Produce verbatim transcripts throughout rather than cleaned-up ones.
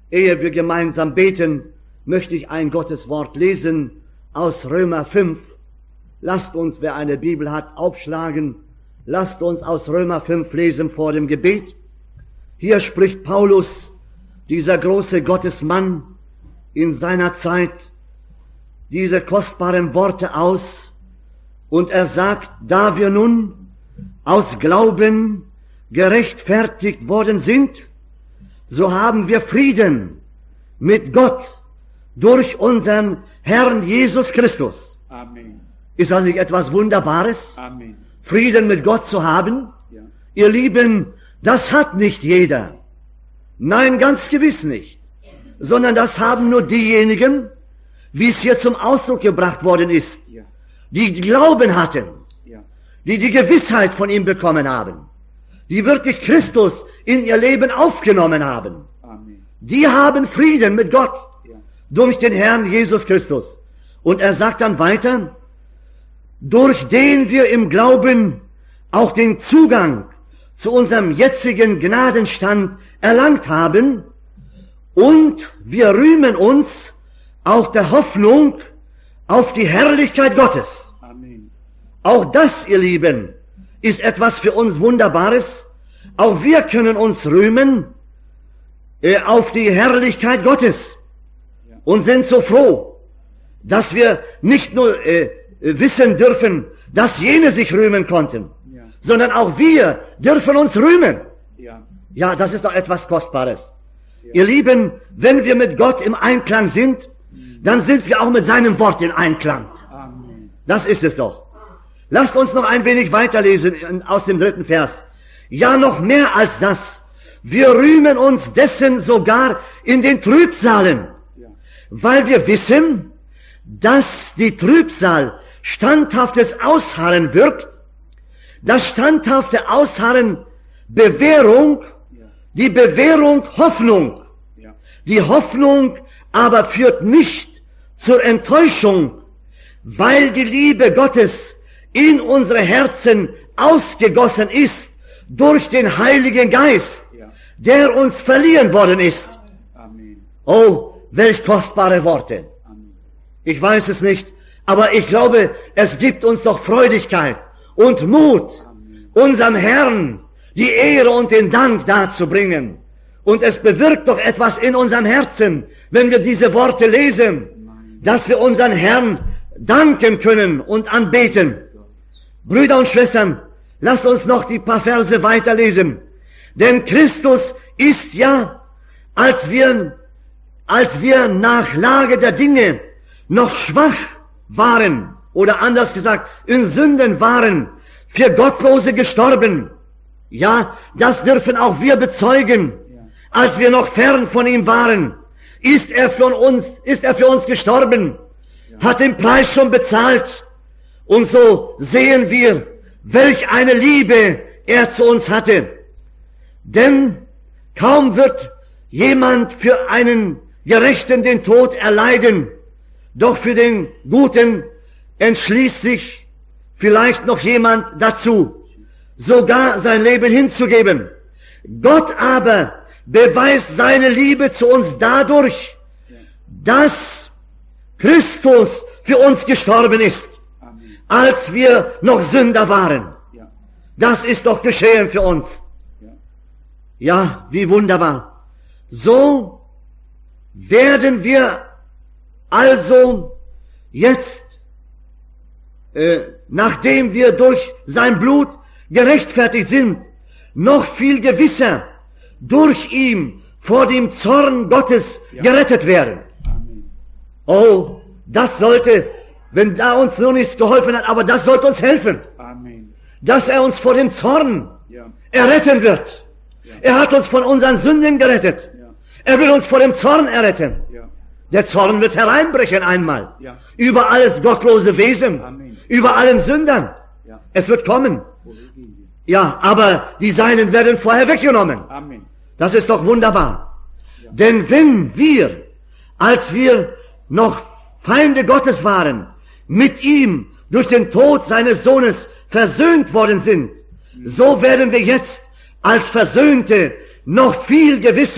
Ehe wir gemeinsam beten, möchte ich ein Gotteswort lesen aus Römer fünf. Lasst uns, wer eine Bibel hat, aufschlagen. Lasst uns aus Römer fünf lesen vor dem Gebet. Hier spricht Paulus, dieser große Gottesmann, in seiner Zeit diese kostbaren Worte aus. Und er sagt, da wir nun aus Glauben gerechtfertigt worden sind, so haben wir Frieden mit Gott durch unseren Herrn Jesus Christus. Amen. Ist das nicht etwas Wunderbares? Amen. Frieden mit Gott zu haben? Ja. Ihr Lieben, das hat nicht jeder. Nein, ganz gewiss nicht. Sondern das haben nur diejenigen, wie es hier zum Ausdruck gebracht worden ist, Ja. die Glauben hatten, Ja. die die Gewissheit von ihm bekommen haben, die wirklich Christus in ihr Leben aufgenommen haben. Amen. Die haben Frieden mit Gott Ja. durch den Herrn Jesus Christus. Und er sagt dann weiter, durch den wir im Glauben auch den Zugang zu unserem jetzigen Gnadenstand erlangt haben, und wir rühmen uns auch der Hoffnung auf die Herrlichkeit Gottes. Amen. Auch das, ihr Lieben, ist etwas für uns Wunderbares. Auch wir können uns rühmen äh, auf die Herrlichkeit Gottes Ja. und sind so froh, dass wir nicht nur äh, wissen dürfen, dass jene sich rühmen konnten, Ja. sondern auch wir dürfen uns rühmen. Ja. Ja, das ist doch etwas Kostbares. Ja. Ihr Lieben, wenn wir mit Gott im Einklang sind, dann sind wir auch mit seinem Wort in Einklang. Amen. Das ist es doch. Lasst uns noch ein wenig weiterlesen in- aus dem dritten Vers. Ja, noch mehr als das. Wir rühmen uns dessen sogar in den Trübsalen, Ja. weil wir wissen, dass die Trübsal standhaftes Ausharren wirkt, das standhafte Ausharren Bewährung, Ja. die Bewährung Hoffnung. Ja. Die Hoffnung aber führt nicht zur Enttäuschung, weil die Liebe Gottes in unsere Herzen ausgegossen ist durch den Heiligen Geist, Ja. der uns verliehen worden ist. Amen. Oh, welch kostbare Worte. Amen. Ich weiß es nicht, aber ich glaube, es gibt uns doch Freudigkeit und Mut, Amen. unserem Herrn die Ehre und den Dank darzubringen. Und es bewirkt doch etwas in unserem Herzen, wenn wir diese Worte lesen, Amen. dass wir unseren Herrn danken können und anbeten. Brüder und Schwestern, lasst uns noch die paar Verse weiterlesen. Denn Christus ist ja, als wir, als wir nach Lage der Dinge noch schwach waren, oder anders gesagt, in Sünden waren, für Gottlose gestorben. Ja, das dürfen auch wir bezeugen. Ja. Als wir noch fern von ihm waren, ist er für uns, ist er für uns gestorben, Ja. hat den Preis schon bezahlt. Und so sehen wir, welch eine Liebe er zu uns hatte. Denn kaum wird jemand für einen Gerechten den Tod erleiden, doch für den Guten entschließt sich vielleicht noch jemand dazu, sogar sein Leben hinzugeben. Gott aber beweist seine Liebe zu uns dadurch, dass Christus für uns gestorben ist, Amen. als wir noch Sünder waren. Ja. Das ist doch geschehen für uns. Ja. Ja, wie wunderbar. So werden wir also jetzt, äh, nachdem wir durch sein Blut gerechtfertigt sind, noch viel gewisser durch ihn vor dem Zorn Gottes Ja. gerettet werden. Amen. Oh, das sollte, wenn da uns so nichts geholfen hat, aber das sollte uns helfen, Amen. dass er uns vor dem Zorn Ja. erretten wird. Ja. Er hat uns von unseren Sünden gerettet. Ja. Er will uns vor dem Zorn erretten. Ja. Der Zorn wird hereinbrechen einmal. Ja. Über alles gottlose Wesen. Amen. Über allen Sündern. Ja. Es wird kommen. Wohin gehen wir? Ja, aber die Seinen werden vorher weggenommen. Amen. Das ist doch wunderbar. Ja. Denn wenn wir, als wir noch Feinde Gottes waren, mit ihm durch den Tod seines Sohnes versöhnt worden sind, so werden wir jetzt als Versöhnte noch viel gewisser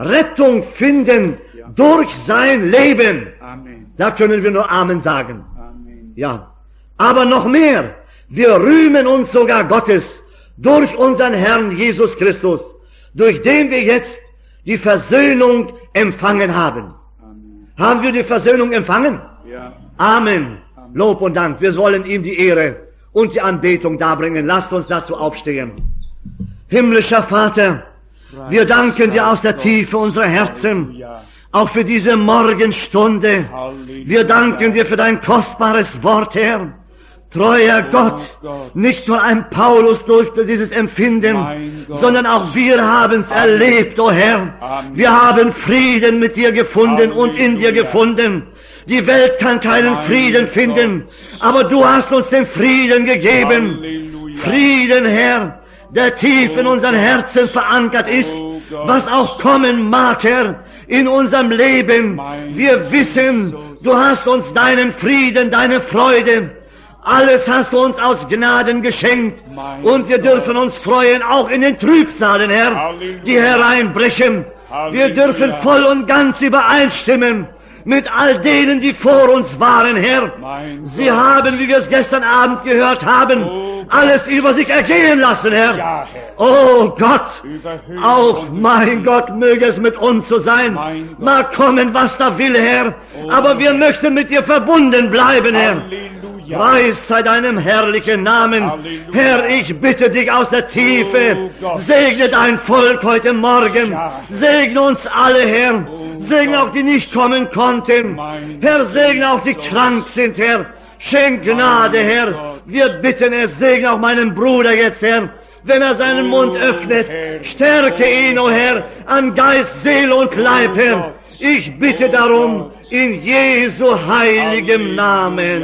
Rettung finden Ja. durch sein Leben. Amen. Da können wir nur Amen sagen. Amen. Ja. Aber noch mehr, wir rühmen uns sogar Gottes durch unseren Herrn Jesus Christus, durch den wir jetzt die Versöhnung empfangen haben. Amen. Haben wir die Versöhnung empfangen? Ja. Amen. Lob und Dank. Wir wollen ihm die Ehre und die Anbetung darbringen. Lasst uns dazu aufstehen. Himmlischer Vater, wir danken dir aus der Tiefe unserer Herzen, Halleluja. auch für diese Morgenstunde. Halleluja. Wir danken dir für dein kostbares Wort, Herr. Treuer Gott, Gott. nicht nur ein Paulus durfte dieses empfinden, Mein Gott. sondern auch wir haben es Amen. erlebt, o Herr. Amen. Wir haben Frieden mit dir gefunden und in dir Halleluja. gefunden. Die Welt kann keinen Mein Frieden Gott. finden, aber du hast uns den Frieden gegeben. Halleluja. Frieden, Herr, der tief in Oh unseren Gott. Herzen verankert ist, Oh Gott. was auch kommen mag, Herr, in unserem Leben. Mein Wir wissen, Jesus. du hast uns deinen Frieden, deine Freude, alles hast du uns aus Gnaden geschenkt. Mein Und wir Gott. dürfen uns freuen, auch in den Trübsalen, Herr, Halleluja. die hereinbrechen. Wir Halleluja. dürfen voll und ganz übereinstimmen mit all denen, die vor uns waren, Herr. Mein Sie Gott. haben, wie wir es gestern Abend gehört haben, Oh Gott. alles über sich ergehen lassen, Herr. Ja, Herr. Oh Gott, Überhöht auch und mein Gott möge es mit uns so sein. Mein Gott. Mag kommen, was da will, Herr. Oh Aber wir möchten mit dir verbunden bleiben, Herr. Halleluja. Preis sei deinem herrlichen Namen. Halleluja. Herr, ich bitte dich aus der Tiefe, Oh Gott. segne dein Volk heute Morgen. Ja. Segne uns alle, Herr. Oh Segne Gott. auch die nicht kommen konnten. Mein Herr, segne auch die Jesus. krank sind, Herr. Schenk Gnade, Mein Herr. Gott. Wir bitten es, segne auch meinen Bruder jetzt, Herr. Wenn er seinen Oh, Mund öffnet, Herr. stärke Oh, ihn, o Herr, an Geist, Seele und Leib, Oh, Herr. Gott. Ich bitte Oh, darum, Gott. in Jesu heiligem Namen.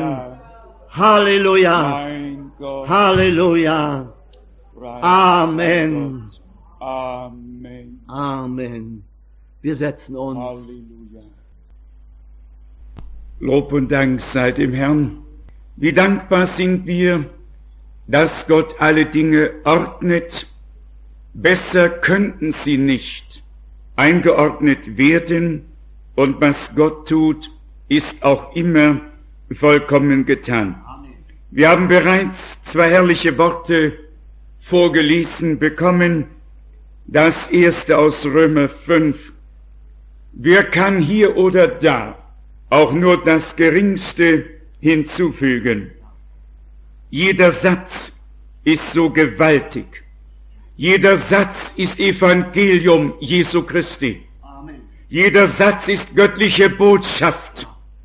Halleluja. Halleluja. Mein Gott. Halleluja. Preis Amen. Gott. Amen. Amen. Wir setzen uns. Halleluja. Lob und Dank sei dem Herrn. Wie dankbar sind wir, dass Gott alle Dinge ordnet. Besser könnten sie nicht eingeordnet werden, und was Gott tut, ist auch immer vollkommen getan. Wir haben bereits zwei herrliche Worte vorgelesen bekommen. Das erste aus Römer fünf. Wer kann hier oder da auch nur das Geringste hinzufügen? Jeder Satz ist so gewaltig. Jeder Satz ist Evangelium Jesu Christi. Jeder Satz ist göttliche Botschaft.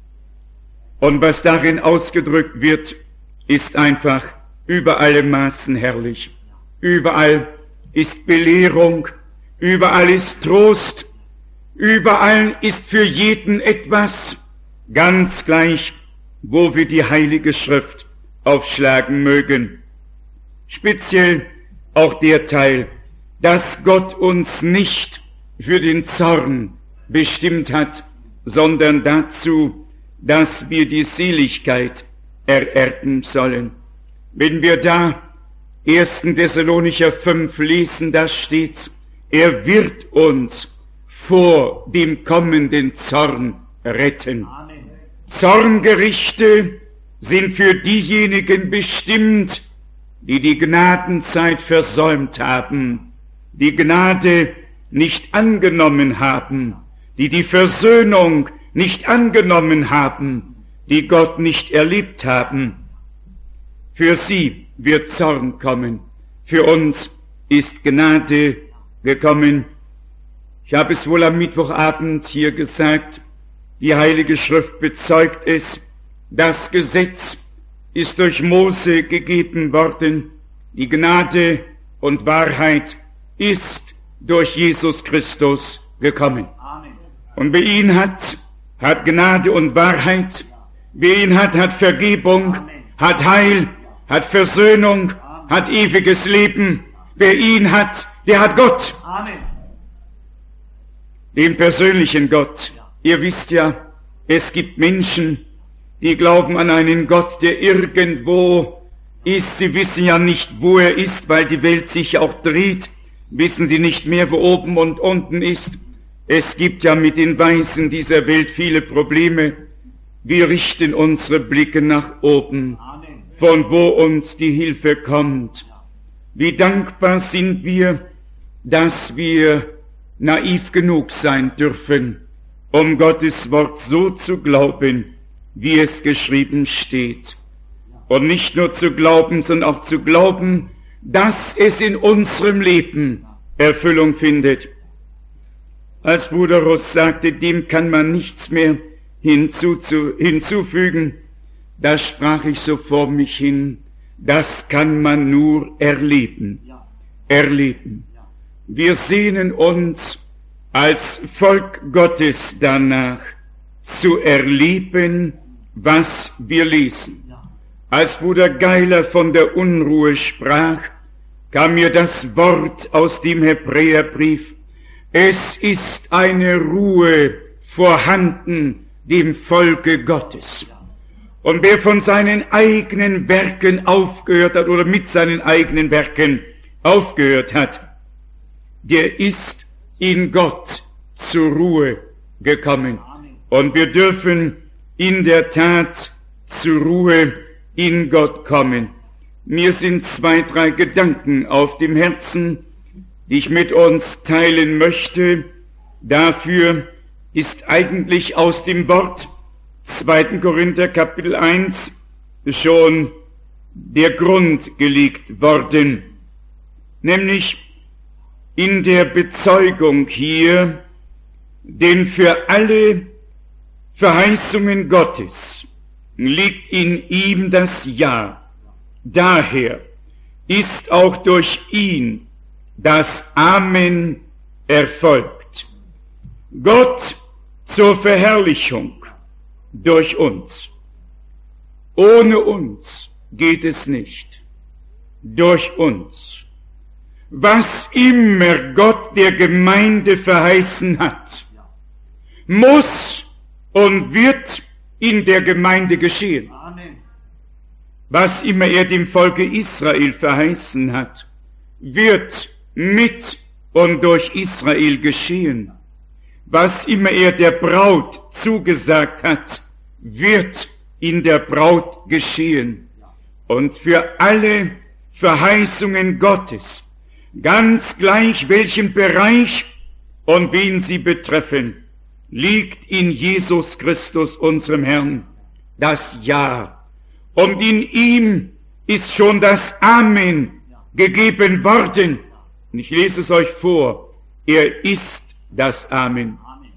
Und was darin ausgedrückt wird, ist einfach über alle Maßen herrlich. Überall ist Belehrung, überall ist Trost, überall ist für jeden etwas, ganz gleich, wo wir die Heilige Schrift aufschlagen mögen. Speziell auch der Teil, dass Gott uns nicht für den Zorn bestimmt hat, sondern dazu, dass wir die Seligkeit ererben sollen. Wenn wir da ersten Thessalonicher fünf lesen, da steht, er wird uns vor dem kommenden Zorn retten. Amen. Zorngerichte sind für diejenigen bestimmt, die die Gnadenzeit versäumt haben, die Gnade nicht angenommen haben, die die Versöhnung nicht angenommen haben, die Gott nicht erlebt haben. Für sie wird Zorn kommen. Für uns ist Gnade gekommen. Ich habe es wohl am Mittwochabend hier gesagt, die Heilige Schrift bezeugt es, das Gesetz ist durch Mose gegeben worden, die Gnade und Wahrheit ist durch Jesus Christus gekommen. Amen. Und wer ihn hat, hat Gnade und Wahrheit. Wer ihn hat, hat Vergebung, Amen. Hat Heil, hat Versöhnung, Amen. Hat ewiges Leben. Wer ihn hat, der hat Gott. Amen. Den persönlichen Gott. Ihr wisst ja, es gibt Menschen, die glauben an einen Gott, der irgendwo ist. Sie wissen ja nicht, wo er ist, weil die Welt sich auch dreht. Wissen sie nicht mehr, wo oben und unten ist. Es gibt ja mit den Weisen dieser Welt viele Probleme. Wir richten unsere Blicke nach oben, von wo uns die Hilfe kommt. Wie dankbar sind wir, dass wir naiv genug sein dürfen, um Gottes Wort so zu glauben, wie es geschrieben steht. Und nicht nur zu glauben, sondern auch zu glauben, dass es in unserem Leben Erfüllung findet. Als Bruder Ross sagte, dem kann man nichts mehr hinzu, zu, hinzufügen, da sprach ich so vor mich hin, das kann man nur erleben. Erleben. Wir sehnen uns als Volk Gottes danach, zu erleben, was wir lesen. Als Bruder Geiler von der Unruhe sprach, kam mir das Wort aus dem Hebräerbrief: Es ist eine Ruhe vorhanden dem Volke Gottes. Und wer von seinen eigenen Werken aufgehört hat oder mit seinen eigenen Werken aufgehört hat, der ist in Gott zur Ruhe gekommen. Und wir dürfen in der Tat zur Ruhe in Gott kommen. Mir sind zwei, drei Gedanken auf dem Herzen, die ich mit uns teilen möchte. Dafür ist eigentlich aus dem Wort zweiten Korinther Kapitel eins schon der Grund gelegt worden, nämlich in der Bezeugung hier, denn für alle Verheißungen Gottes liegt in ihm das Ja. Daher ist auch durch ihn das Amen erfolgt. Gott zur Verherrlichung durch uns. Ohne uns geht es nicht. Durch uns. Was immer Gott der Gemeinde verheißen hat, muss und wird in der Gemeinde geschehen. Was immer er dem Volke Israel verheißen hat, wird mit und durch Israel geschehen. Was immer er der Braut zugesagt hat, wird in der Braut geschehen. Und für alle Verheißungen Gottes, ganz gleich welchen Bereich und wen sie betreffen, liegt in Jesus Christus, unserem Herrn, das Ja. Und in ihm ist schon das Amen gegeben worden. Und ich lese es euch vor. Er ist das Amen.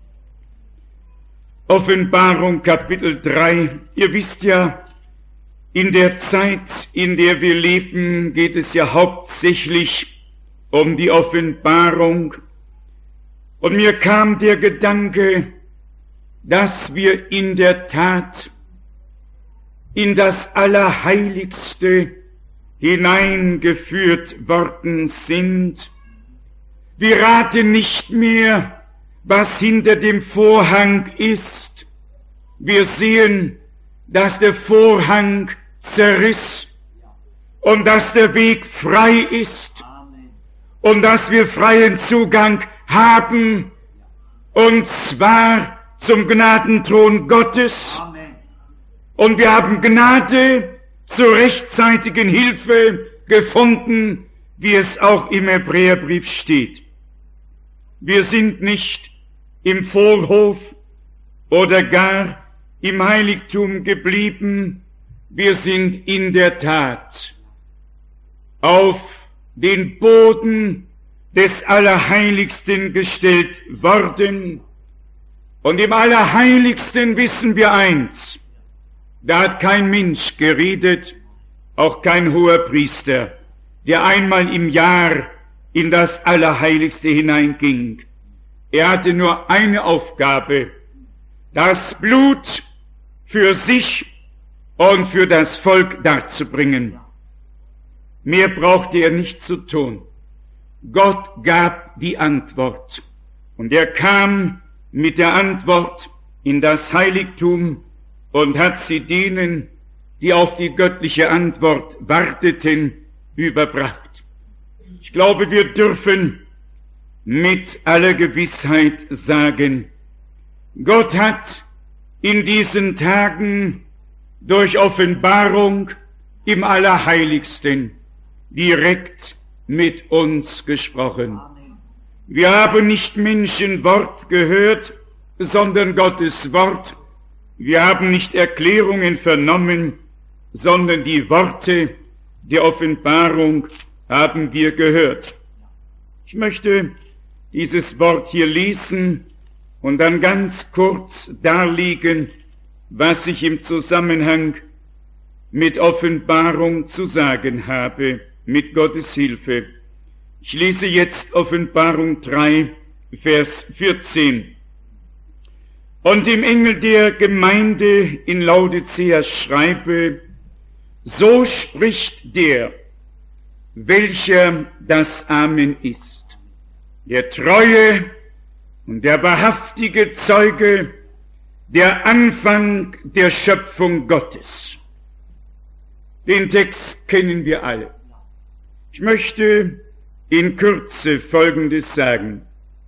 Offenbarung Kapitel drei. Ihr wisst ja, in der Zeit, in der wir leben, geht es ja hauptsächlich um die Offenbarung. Und mir kam der Gedanke, dass wir in der Tat in das Allerheiligste hineingeführt worden sind. Wir raten nicht mehr, was hinter dem Vorhang ist. Wir sehen, dass der Vorhang zerriss und dass der Weg frei ist und dass wir freien Zugang haben, und zwar zum Gnadenthron Gottes. Und wir haben Gnade zur rechtzeitigen Hilfe gefunden, wie es auch im Hebräerbrief steht. Wir sind nicht im Vorhof oder gar im Heiligtum geblieben. Wir sind in der Tat auf den Boden des Allerheiligsten gestellt worden. Und im Allerheiligsten wissen wir eins: Da hat kein Mensch geredet, auch kein Hoherpriester, der einmal im Jahr in das Allerheiligste hineinging. Er hatte nur eine Aufgabe: das Blut für sich und für das Volk darzubringen. Mehr brauchte er nicht zu tun. Gott gab die Antwort. Und er kam mit der Antwort in das Heiligtum und hat sie denen, die auf die göttliche Antwort warteten, überbracht. Ich glaube, wir dürfen mit aller Gewissheit sagen, Gott hat in diesen Tagen durch Offenbarung im Allerheiligsten direkt mit uns gesprochen. Wir haben nicht Menschenwort gehört, sondern Gottes Wort. Wir haben nicht Erklärungen vernommen, sondern die Worte der Offenbarung haben wir gehört. Ich möchte dieses Wort hier lesen und dann ganz kurz darlegen, was ich im Zusammenhang mit Offenbarung zu sagen habe, mit Gottes Hilfe. Ich lese jetzt Offenbarung drei, Vers vierzehn. Und dem Engel der Gemeinde in Laodicea schreibe, so spricht der, welcher das Amen ist, der treue und der wahrhaftige Zeuge, der Anfang der Schöpfung Gottes. Den Text kennen wir alle. Ich möchte in Kürze Folgendes sagen.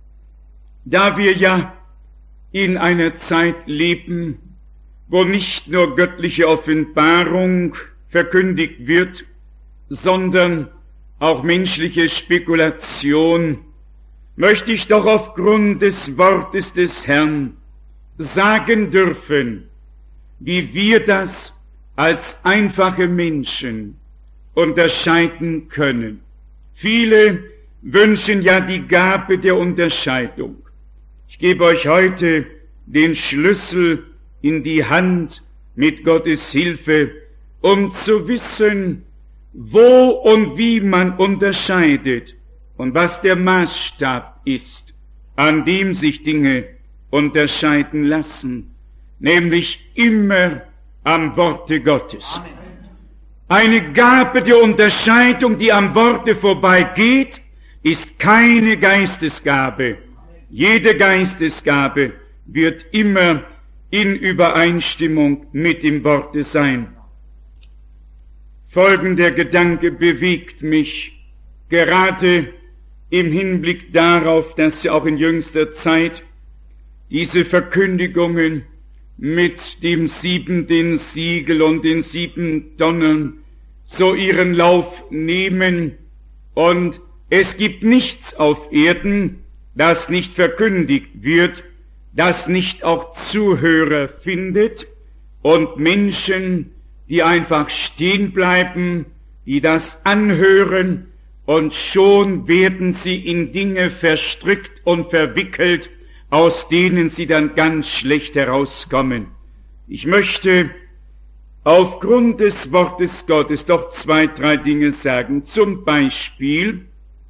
Da wir ja in einer Zeit leben, wo nicht nur göttliche Offenbarung verkündigt wird, sondern auch menschliche Spekulation, möchte ich doch aufgrund des Wortes des Herrn sagen dürfen, wie wir das als einfache Menschen unterscheiden können. Viele wünschen ja die Gabe der Unterscheidung. Ich gebe euch heute den Schlüssel in die Hand mit Gottes Hilfe, um zu wissen, wo und wie man unterscheidet und was der Maßstab ist, an dem sich Dinge unterscheiden lassen, nämlich immer am Worte Gottes. Eine Gabe der Unterscheidung, die am Worte vorbeigeht, ist keine Geistesgabe. Jede Geistesgabe wird immer in Übereinstimmung mit dem Worte sein. Folgender Gedanke bewegt mich, gerade im Hinblick darauf, dass ja auch in jüngster Zeit diese Verkündigungen mit dem siebenten Siegel und den sieben Donnern so ihren Lauf nehmen, und es gibt nichts auf Erden, das nicht verkündigt wird, das nicht auch Zuhörer findet und Menschen, die einfach stehen bleiben, die das anhören, und schon werden sie in Dinge verstrickt und verwickelt, aus denen sie dann ganz schlecht herauskommen. Ich möchte aufgrund des Wortes Gottes doch zwei, drei Dinge sagen. Zum Beispiel,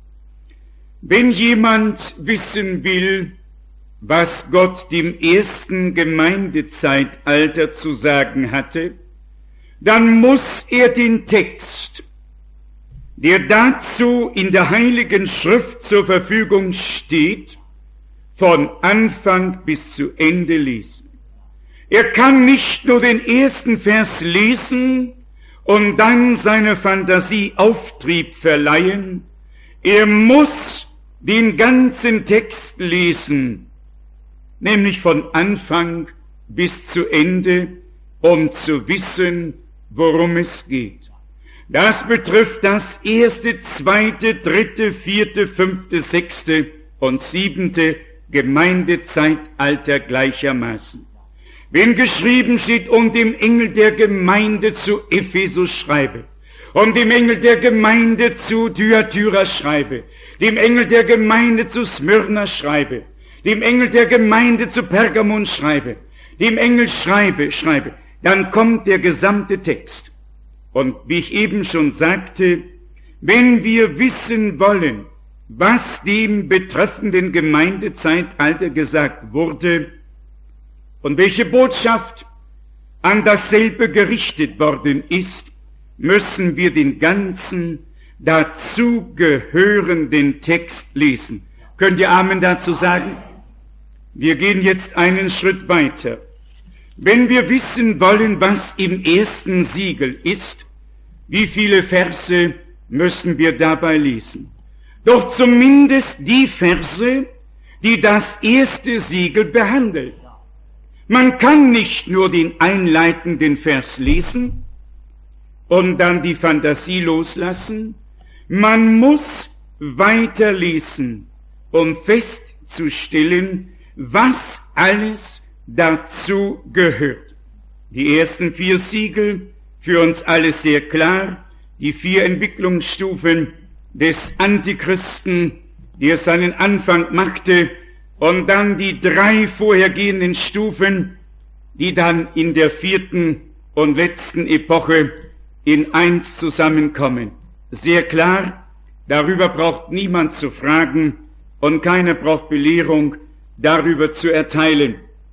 wenn jemand wissen will, was Gott dem ersten Gemeindezeitalter zu sagen hatte, dann muss er den Text, der dazu in der Heiligen Schrift zur Verfügung steht, von Anfang bis zu Ende lesen. Er kann nicht nur den ersten Vers lesen und dann seiner Fantasie Auftrieb verleihen. Er muss den ganzen Text lesen, nämlich von Anfang bis zu Ende, um zu wissen, worum es geht. Das betrifft das erste, zweite, dritte, vierte, fünfte, sechste und siebente Gemeindezeitalter gleichermaßen. Wenn geschrieben steht, und dem Engel der Gemeinde zu Ephesus schreibe, und dem Engel der Gemeinde zu Thyatira schreibe, dem Engel der Gemeinde zu Smyrna schreibe, dem Engel der Gemeinde zu Pergamon schreibe, dem Engel schreibe, schreibe, dann kommt der gesamte Text. Und wie ich eben schon sagte, wenn wir wissen wollen, was dem betreffenden Gemeindezeitalter gesagt wurde und welche Botschaft an dasselbe gerichtet worden ist, müssen wir den ganzen dazugehörenden Text lesen. Könnt ihr Amen dazu sagen? Wir gehen jetzt einen Schritt weiter. Wenn wir wissen wollen, was im ersten Siegel ist, wie viele Verse müssen wir dabei lesen? doch zumindest die Verse, die das erste Siegel behandeln. Man kann nicht nur den einleitenden Vers lesen und dann die Fantasie loslassen. Man muss weiterlesen, um festzustellen, was alles dazu gehört. Die ersten vier Siegel, für uns alle sehr klar, die vier Entwicklungsstufen des Antichristen, die er seinen Anfang machte, und dann die drei vorhergehenden Stufen, die dann in der vierten und letzten Epoche in eins zusammenkommen. Sehr klar, darüber braucht niemand zu fragen und keiner braucht Belehrung darüber zu erteilen.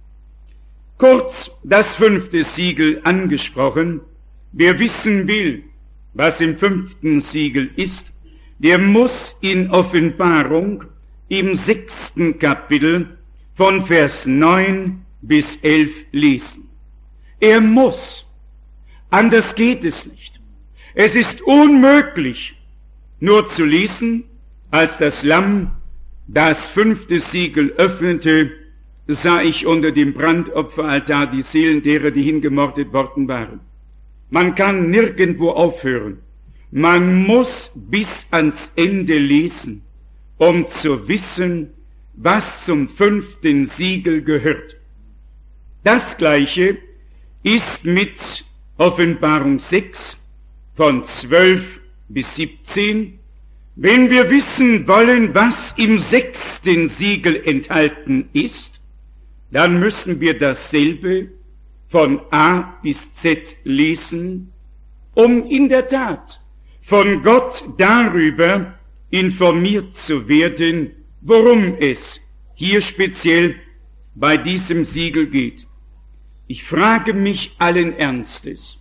Kurz das fünfte Siegel angesprochen. Wer wissen will, was im fünften Siegel ist, der muss in Offenbarung im sechsten Kapitel von Vers neun bis elf lesen. Er muss. Anders geht es nicht. Es ist unmöglich, nur zu lesen, als das Lamm das fünfte Siegel öffnete, sah ich unter dem Brandopferaltar die Seelen derer, die hingemordet worden waren. Man kann nirgendwo aufhören. Man muss bis ans Ende lesen, um zu wissen, was zum fünften Siegel gehört. Das Gleiche ist mit Offenbarung sechs von zwölf bis siebzehn. Wenn wir wissen wollen, was im sechsten Siegel enthalten ist, dann müssen wir dasselbe von A bis Z lesen, um in der Tat von Gott darüber informiert zu werden, worum es hier speziell bei diesem Siegel geht. Ich frage mich allen Ernstes,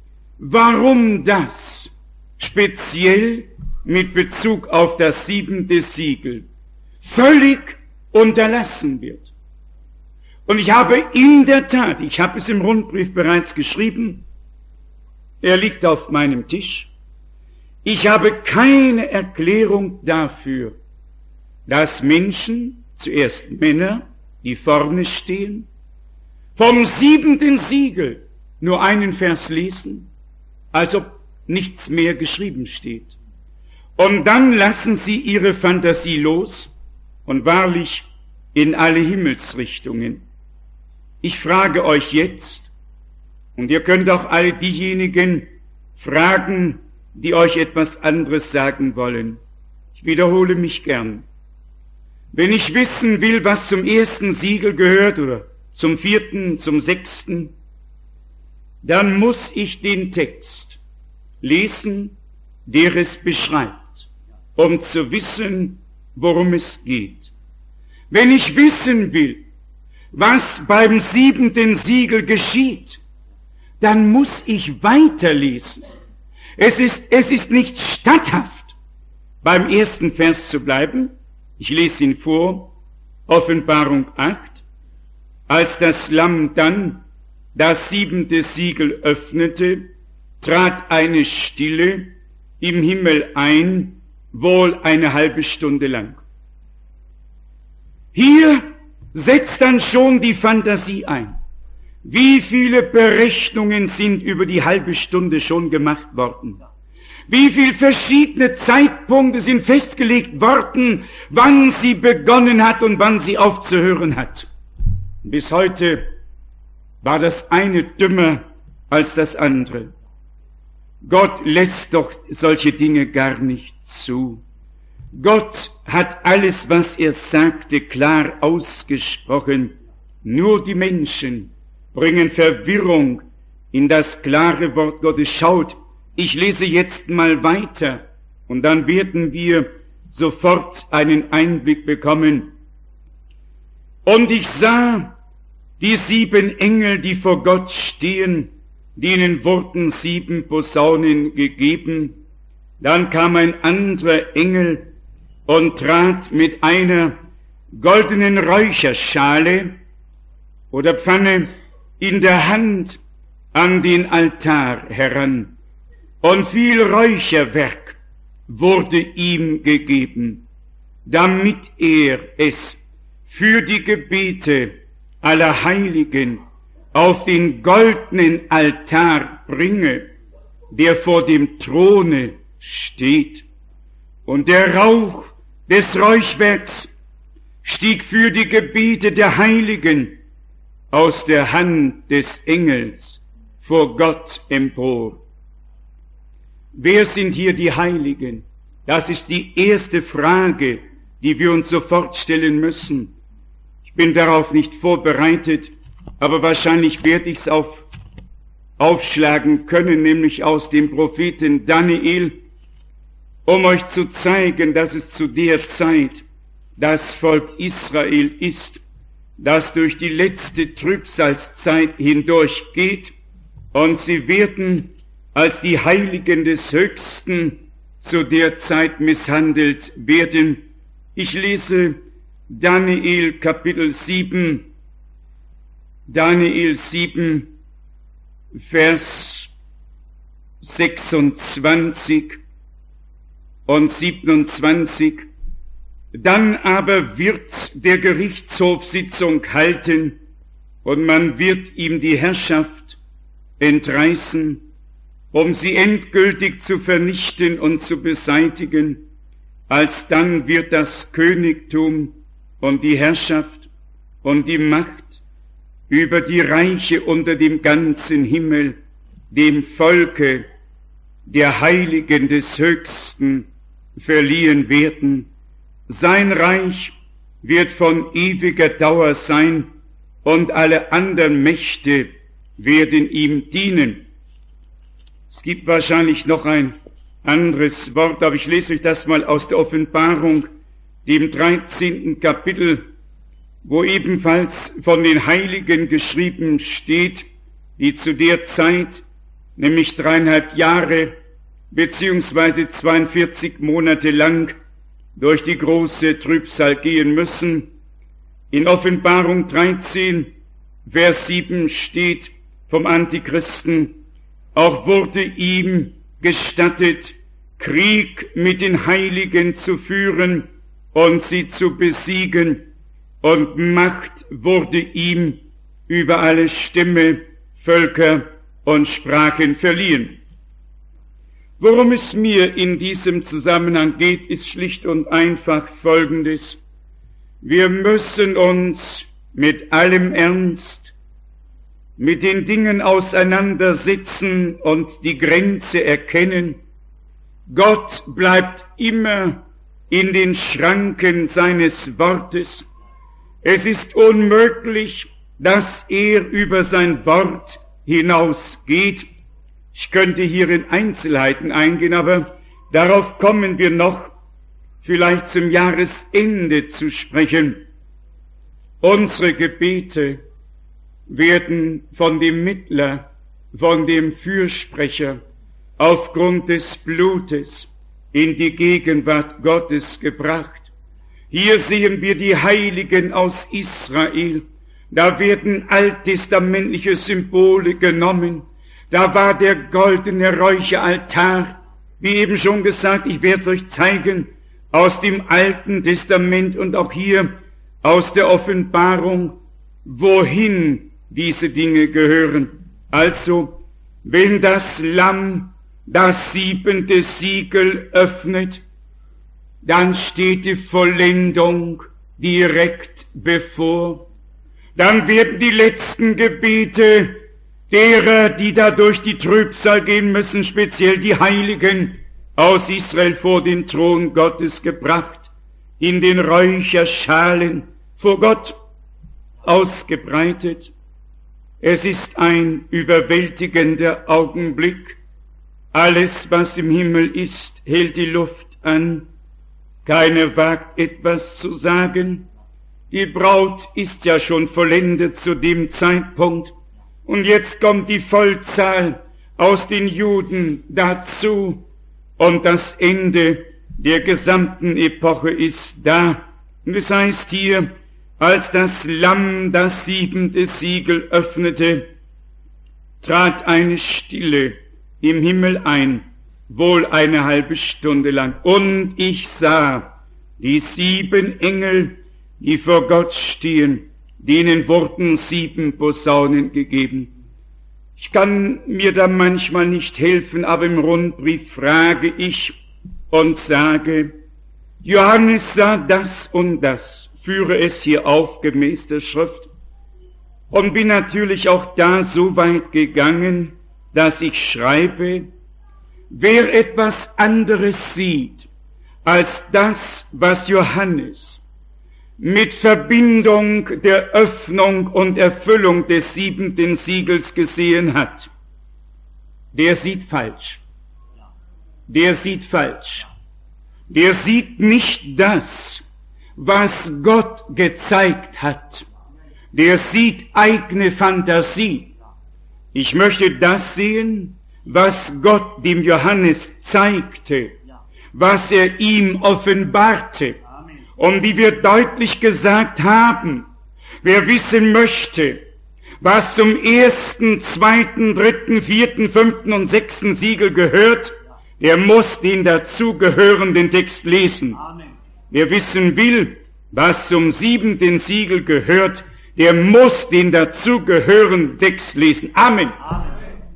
warum das speziell mit Bezug auf das siebente Siegel völlig unterlassen wird. Und ich habe in der Tat, ich habe es im Rundbrief bereits geschrieben, er liegt auf meinem Tisch, ich habe keine Erklärung dafür, dass Menschen, zuerst Männer, die vorne stehen, vom siebenten Siegel nur einen Vers lesen, als ob nichts mehr geschrieben steht. Und dann lassen sie ihre Fantasie los und wahrlich in alle Himmelsrichtungen. Ich frage euch jetzt, und ihr könnt auch alle diejenigen fragen, die euch etwas anderes sagen wollen. Ich wiederhole mich gern. Wenn ich wissen will, was zum ersten Siegel gehört oder zum vierten, zum sechsten, dann muss ich den Text lesen, der es beschreibt, um zu wissen, worum es geht. Wenn ich wissen will, was beim siebenten Siegel geschieht, dann muss ich weiterlesen. Es ist, es ist nicht statthaft, beim ersten Vers zu bleiben. Ich lese ihn vor, Offenbarung acht. Als das Lamm dann das siebente Siegel öffnete, trat eine Stille im Himmel ein, wohl eine halbe Stunde lang. Hier setzt dann schon die Fantasie ein. Wie viele Berechnungen sind über die halbe Stunde schon gemacht worden? Wie viele verschiedene Zeitpunkte sind festgelegt worden, wann sie begonnen hat und wann sie aufzuhören hat? Bis heute war das eine dümmer als das andere. Gott lässt doch solche Dinge gar nicht zu. Gott hat alles, was er sagte, klar ausgesprochen. Nur die Menschen bringen Verwirrung in das klare Wort Gottes. Schaut, ich lese jetzt mal weiter und dann werden wir sofort einen Einblick bekommen. Und ich sah die sieben Engel, die vor Gott stehen, denen wurden sieben Posaunen gegeben. Dann kam ein anderer Engel und trat mit einer goldenen Räucherschale oder Pfanne in der Hand an den Altar heran und viel Räucherwerk wurde ihm gegeben, damit er es für die Gebete aller Heiligen auf den goldenen Altar bringe, der vor dem Throne steht. Und der Rauch des Räuchwerks stieg für die Gebete der Heiligen aus der Hand des Engels vor Gott empor. Wer sind hier die Heiligen? Das ist die erste Frage, die wir uns sofort stellen müssen. Ich bin darauf nicht vorbereitet, aber wahrscheinlich werde ich es auf, aufschlagen können, nämlich aus dem Propheten Daniel, um euch zu zeigen, dass es zu der Zeit das Volk Israel ist, das durch die letzte Trübsalzeit hindurchgeht, und sie werden als die Heiligen des Höchsten zu der Zeit misshandelt werden. Ich lese Daniel Kapitel sieben, Daniel sieben, Vers sechsundzwanzig und siebenundzwanzig. Dann aber wird der Gerichtshof Sitzung halten, und man wird ihm die Herrschaft entreißen, um sie endgültig zu vernichten und zu beseitigen. Alsdann wird das Königtum und die Herrschaft und die Macht über die Reiche unter dem ganzen Himmel dem Volke der Heiligen des Höchsten verliehen werden. Sein Reich wird von ewiger Dauer sein, und alle anderen Mächte werden ihm dienen. Es gibt wahrscheinlich noch ein anderes Wort, aber ich lese euch das mal aus der Offenbarung, dem dreizehnten Kapitel, wo ebenfalls von den Heiligen geschrieben steht, die zu der Zeit, nämlich dreieinhalb Jahre beziehungsweise zweiundvierzig Monate lang durch die große Trübsal gehen müssen. In Offenbarung dreizehn, Vers sieben steht vom Antichristen: Auch wurde ihm gestattet, Krieg mit den Heiligen zu führen und sie zu besiegen, und Macht wurde ihm über alle Stämme, Völker und Sprachen verliehen. Worum es mir in diesem Zusammenhang geht, ist schlicht und einfach Folgendes: Wir müssen uns mit allem Ernst mit den Dingen auseinandersetzen und die Grenze erkennen. Gott bleibt immer in den Schranken seines Wortes. Es ist unmöglich, dass er über sein Wort hinausgeht. Ich könnte hier in Einzelheiten eingehen, aber darauf kommen wir noch vielleicht zum Jahresende zu sprechen. Unsere Gebete werden von dem Mittler, von dem Fürsprecher aufgrund des Blutes in die Gegenwart Gottes gebracht. Hier sehen wir die Heiligen aus Israel. Da werden alttestamentliche Symbole genommen. Da war der goldene Räucheraltar, wie eben schon gesagt, ich werde es euch zeigen, aus dem Alten Testament und auch hier aus der Offenbarung, wohin diese Dinge gehören. Also, wenn das Lamm das siebente Siegel öffnet, dann steht die Vollendung direkt bevor. Dann werden die letzten Gebete derer, die da durch die Trübsal gehen müssen, speziell die Heiligen aus Israel, vor den Thron Gottes gebracht, in den Räucherschalen vor Gott ausgebreitet. Es ist ein überwältigender Augenblick. Alles, was im Himmel ist, hält die Luft an. Keiner wagt etwas zu sagen. Die Braut ist ja schon vollendet zu dem Zeitpunkt. Und jetzt kommt die Vollzahl aus den Juden dazu. Und das Ende der gesamten Epoche ist da. Und es heißt hier, als das Lamm das siebente Siegel öffnete, trat eine Stille im Himmel ein, wohl eine halbe Stunde lang. Und ich sah die sieben Engel, die vor Gott stehen, denen wurden sieben Posaunen gegeben. Ich kann mir da manchmal nicht helfen, aber im Rundbrief frage ich und sage, Johannes sah das und das, führe es hier auf gemäß der Schrift und bin natürlich auch da so weit gegangen, dass ich schreibe, wer etwas anderes sieht als das, was Johannes mit Verbindung der Öffnung und Erfüllung des siebenten Siegels gesehen hat, der sieht falsch. Der sieht falsch. Der sieht nicht das, was Gott gezeigt hat. Der sieht eigene Fantasie. Ich möchte das sehen, was Gott dem Johannes zeigte, was er ihm offenbarte. Und wie wir deutlich gesagt haben, wer wissen möchte, was zum ersten, zweiten, dritten, vierten, fünften und sechsten Siegel gehört, der muss den dazugehörenden Text lesen. Wer wissen will, was zum siebenten Siegel gehört, der muss den dazugehörenden Text lesen. Amen. Amen.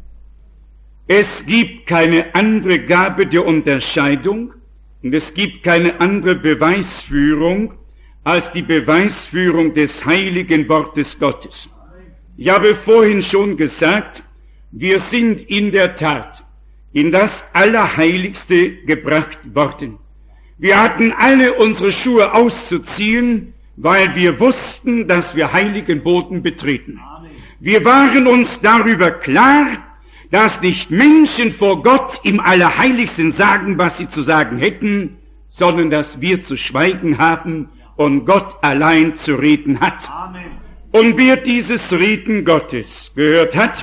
Es gibt keine andere Gabe der Unterscheidung und es gibt keine andere Beweisführung als die Beweisführung des heiligen Wortes Gottes. Ich habe vorhin schon gesagt, wir sind in der Tat in das Allerheiligste gebracht worden. Wir hatten alle unsere Schuhe auszuziehen, weil wir wussten, dass wir heiligen Boden betreten. Wir waren uns darüber klar, dass nicht Menschen vor Gott im Allerheiligsten sagen, was sie zu sagen hätten, sondern dass wir zu schweigen haben und Gott allein zu reden hat. Amen. Und wer dieses Reden Gottes gehört hat,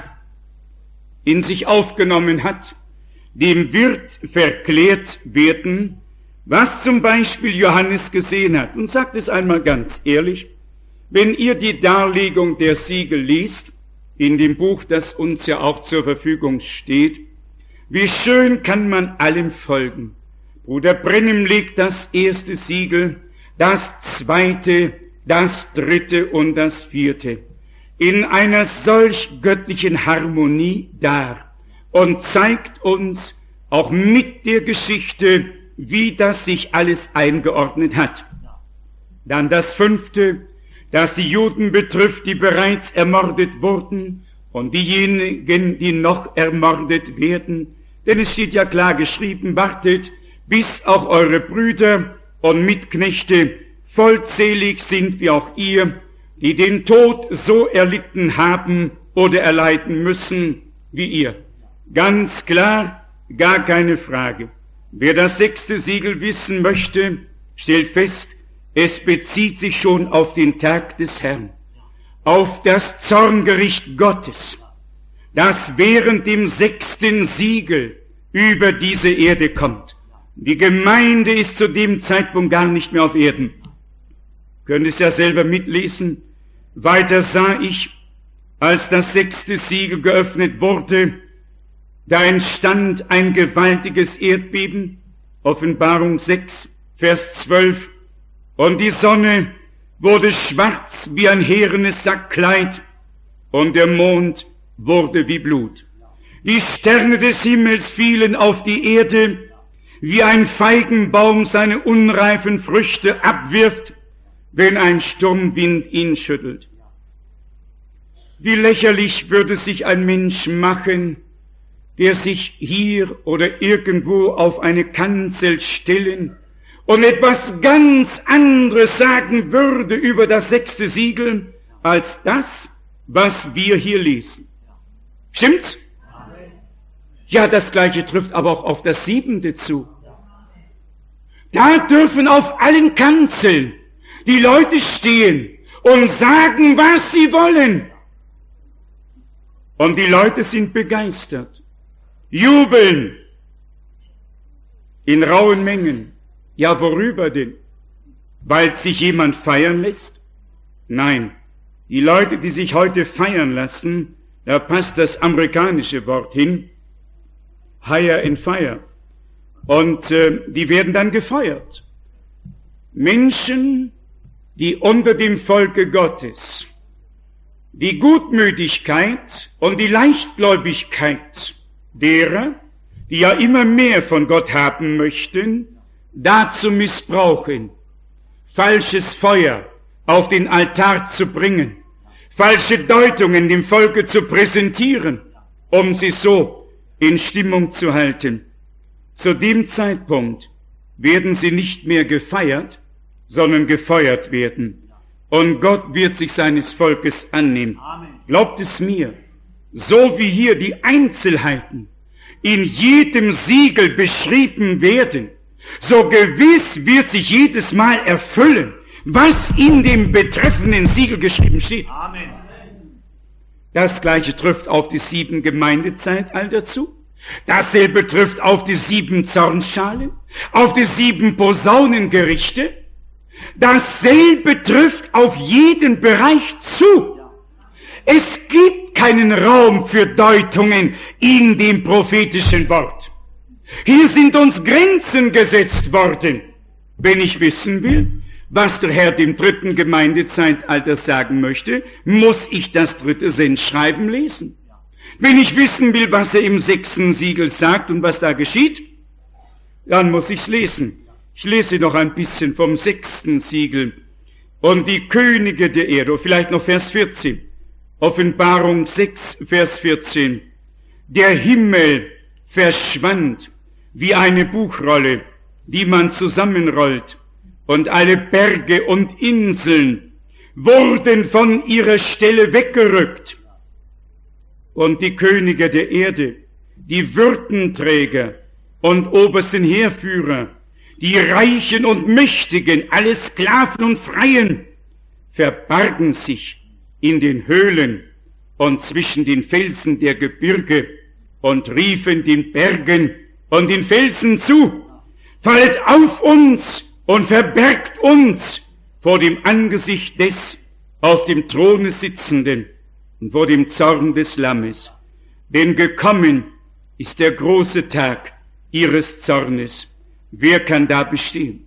in sich aufgenommen hat, dem wird verklärt werden, was zum Beispiel Johannes gesehen hat. Und sagt es einmal ganz ehrlich, wenn ihr die Darlegung der Siegel liest, in dem Buch, das uns ja auch zur Verfügung steht, wie schön kann man allem folgen. Bruder Brennem legt das erste Siegel, das zweite, das dritte und das vierte in einer solch göttlichen Harmonie dar und zeigt uns auch mit der Geschichte, wie das sich alles eingeordnet hat. Dann das fünfte, das die Juden betrifft, die bereits ermordet wurden und diejenigen, die noch ermordet werden. Denn es steht ja klar geschrieben, wartet, bis auch eure Brüder und Mitknechte vollzählig sind wie auch ihr, die den Tod so erlitten haben oder erleiden müssen wie ihr. Ganz klar, gar keine Frage. Wer das sechste Siegel wissen möchte, stellt fest, es bezieht sich schon auf den Tag des Herrn, auf das Zorngericht Gottes, das während dem sechsten Siegel über diese Erde kommt. Die Gemeinde ist zu dem Zeitpunkt gar nicht mehr auf Erden. Könnt es ja selber mitlesen. Weiter sah ich, als das sechste Siegel geöffnet wurde, da entstand ein gewaltiges Erdbeben, Offenbarung sechs, Vers zwölf, und die Sonne wurde schwarz wie ein härenes Sackkleid, und der Mond wurde wie Blut. Die Sterne des Himmels fielen auf die Erde, wie ein Feigenbaum seine unreifen Früchte abwirft, wenn ein Sturmwind ihn schüttelt. Wie lächerlich würde sich ein Mensch machen, der sich hier oder irgendwo auf eine Kanzel stellen und etwas ganz anderes sagen würde über das sechste Siegel, als das, was wir hier lesen. Stimmt's? Ja, das Gleiche trifft aber auch auf das siebente zu. Da dürfen auf allen Kanzeln die Leute stehen und sagen, was sie wollen. Und die Leute sind begeistert, jubeln in rauen Mengen. Ja, worüber denn? Weil sich jemand feiern lässt? Nein, die Leute, die sich heute feiern lassen, da passt das amerikanische Wort hin, hire and fire. Und äh, die werden dann gefeuert. Menschen, die unter dem Volke Gottes die Gutmütigkeit und die Leichtgläubigkeit derer, die ja immer mehr von Gott haben möchten, dazu missbrauchen, falsches Feuer auf den Altar zu bringen, falsche Deutungen dem Volke zu präsentieren, um sie so in Stimmung zu halten. Zu dem Zeitpunkt werden sie nicht mehr gefeiert, sondern gefeuert werden. Und Gott wird sich seines Volkes annehmen. Glaubt es mir, so wie hier die Einzelheiten in jedem Siegel beschrieben werden, so gewiss wird sich jedes Mal erfüllen, was in dem betreffenden Siegel geschrieben steht. Amen. Das Gleiche trifft auf die sieben Gemeindezeitalter zu. Dasselbe trifft auf die sieben Zornschalen, auf die sieben Posaunengerichte. Dasselbe trifft auf jeden Bereich zu. Es gibt keinen Raum für Deutungen in dem prophetischen Wort. Hier sind uns Grenzen gesetzt worden. Wenn ich wissen will, was der Herr dem dritten Gemeindezeitalter sagen möchte, muss ich das dritte Sendschreiben lesen. Wenn ich wissen will, was er im sechsten Siegel sagt und was da geschieht, dann muss ich's lesen. Ich lese noch ein bisschen vom sechsten Siegel. Und die Könige der Erde, vielleicht noch Vers vierzehn. Offenbarung sechs, Vers vierzehn. Der Himmel verschwand wie eine Buchrolle, die man zusammenrollt, und alle Berge und Inseln wurden von ihrer Stelle weggerückt. Und die Könige der Erde, die Würdenträger und obersten Heerführer, die Reichen und Mächtigen, alle Sklaven und Freien, verbargen sich in den Höhlen und zwischen den Felsen der Gebirge und riefen den Bergen und den Felsen zu: Fallt auf uns und verbergt uns vor dem Angesicht des auf dem Throne sitzenden und vor dem Zorn des Lammes. Denn gekommen ist der große Tag ihres Zornes. Wer kann da bestehen?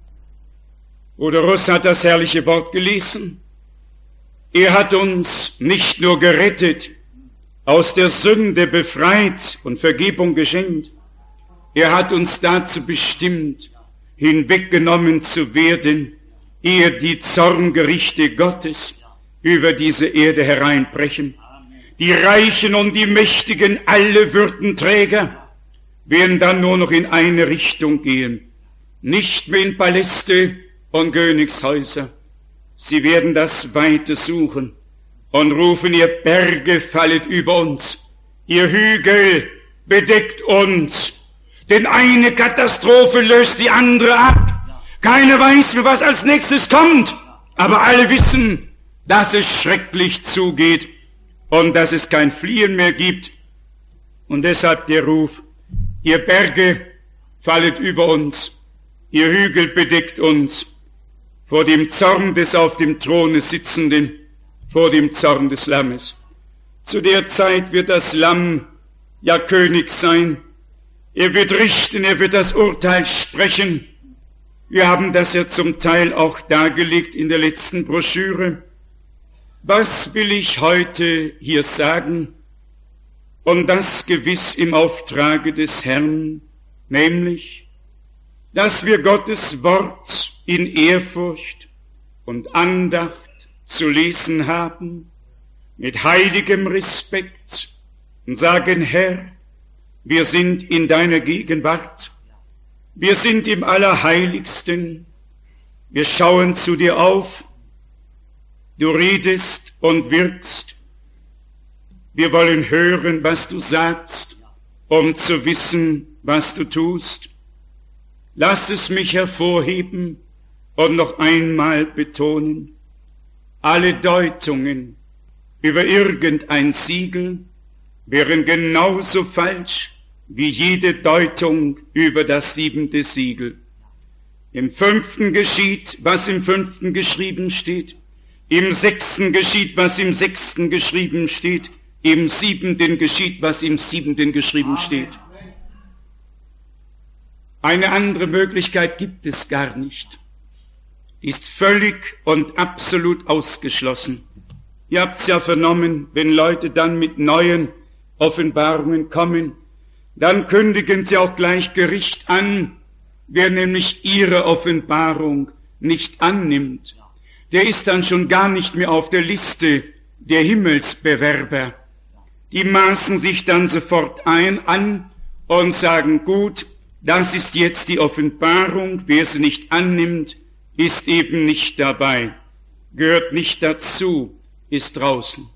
Bruder Russ hat das herrliche Wort gelesen. Er hat uns nicht nur gerettet, aus der Sünde befreit und Vergebung geschenkt. Er hat uns dazu bestimmt, hinweggenommen zu werden, ehe die Zorngerichte Gottes über diese Erde hereinbrechen. Die Reichen und die Mächtigen, alle Würdenträger, werden dann nur noch in eine Richtung gehen. Nicht mehr in Paläste und Königshäuser. Sie werden das Weite suchen und rufen: Ihr Berge, fallet über uns. Ihr Hügel, bedeckt uns. Denn eine Katastrophe löst die andere ab. Keiner weiß mehr, was als nächstes kommt. Aber alle wissen, dass es schrecklich zugeht und dass es kein Fliehen mehr gibt. Und deshalb der Ruf: Ihr Berge, fallet über uns. Ihr Hügel, bedeckt uns. Vor dem Zorn des auf dem Throne Sitzenden, vor dem Zorn des Lammes. Zu der Zeit wird das Lamm ja König sein. Er wird richten, er wird das Urteil sprechen. Wir haben das ja zum Teil auch dargelegt in der letzten Broschüre. Was will ich heute hier sagen? Und das gewiss im Auftrage des Herrn, nämlich, dass wir Gottes Wort in Ehrfurcht und Andacht zu lesen haben, mit heiligem Respekt, und sagen: Herr, wir sind in deiner Gegenwart, wir sind im Allerheiligsten, wir schauen zu dir auf, du redest und wirkst, wir wollen hören, was du sagst, um zu wissen, was du tust. Lass es mich hervorheben und noch einmal betonen: Alle Deutungen über irgendein Siegel wären genauso falsch wie jede Deutung über das siebente Siegel. Im fünften geschieht, was im fünften geschrieben steht. Im sechsten geschieht, was im sechsten geschrieben steht. Im siebenten geschieht, was im siebenten geschrieben steht. Eine andere Möglichkeit gibt es gar nicht. Die ist völlig und absolut ausgeschlossen. Ihr habt's ja vernommen, wenn Leute dann mit neuen Offenbarungen kommen, dann kündigen sie auch gleich Gericht an. Wer nämlich ihre Offenbarung nicht annimmt, der ist dann schon gar nicht mehr auf der Liste der Himmelsbewerber. Die maßen sich dann sofort ein an und sagen, gut, das ist jetzt die Offenbarung, wer sie nicht annimmt, ist eben nicht dabei, gehört nicht dazu, ist draußen.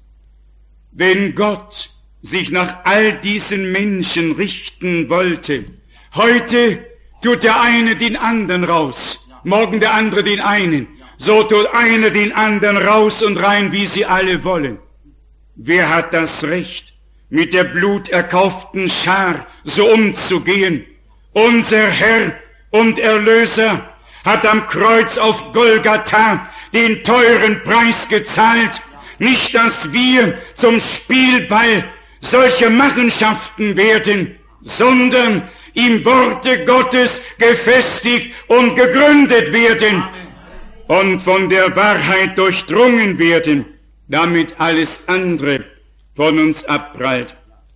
Wenn Gott sich nach all diesen Menschen richten wollte, heute tut der eine den anderen raus, morgen der andere den einen, so tut einer den anderen raus und rein, wie sie alle wollen. Wer hat das Recht, mit der bluterkauften Schar so umzugehen? Unser Herr und Erlöser hat am Kreuz auf Golgatha den teuren Preis gezahlt. Nicht, dass wir zum Spielball solcher Machenschaften werden, sondern im Worte Gottes gefestigt und gegründet werden und von der Wahrheit durchdrungen werden, damit alles andere von uns abprallt.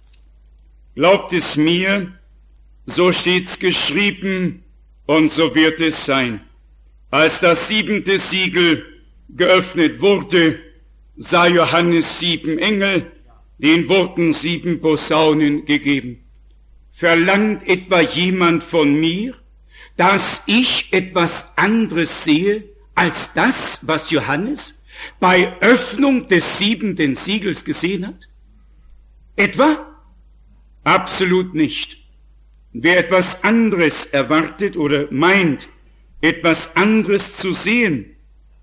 Glaubt es mir, so steht's geschrieben und so wird es sein. Als das siebente Siegel geöffnet wurde, sah Johannes sieben Engel, denen wurden sieben Posaunen gegeben. Verlangt etwa jemand von mir, dass ich etwas anderes sehe als das, was Johannes bei Öffnung des siebenten Siegels gesehen hat? Etwa? Absolut nicht. Wer etwas anderes erwartet oder meint, etwas anderes zu sehen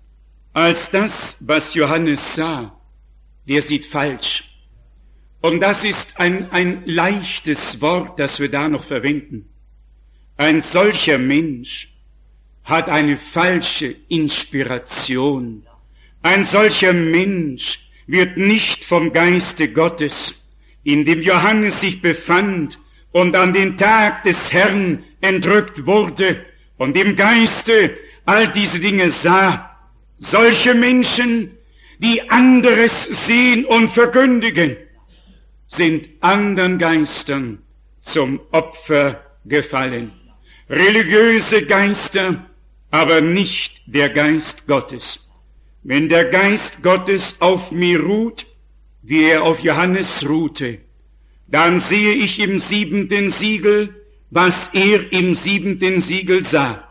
als das, was Johannes sah, der sieht falsch. Und das ist ein, ein leichtes Wort, das wir da noch verwenden. Ein solcher Mensch hat eine falsche Inspiration. Ein solcher Mensch wird nicht vom Geiste Gottes, in dem Johannes sich befand und an den Tag des Herrn entrückt wurde und im Geiste all diese Dinge sah. Solche Menschen, die anderes sehen und verkündigen, sind anderen Geistern zum Opfer gefallen. Religiöse Geister, aber nicht der Geist Gottes. Wenn der Geist Gottes auf mir ruht, wie er auf Johannes ruhte, dann sehe ich im siebenten Siegel, was er im siebenten Siegel sah.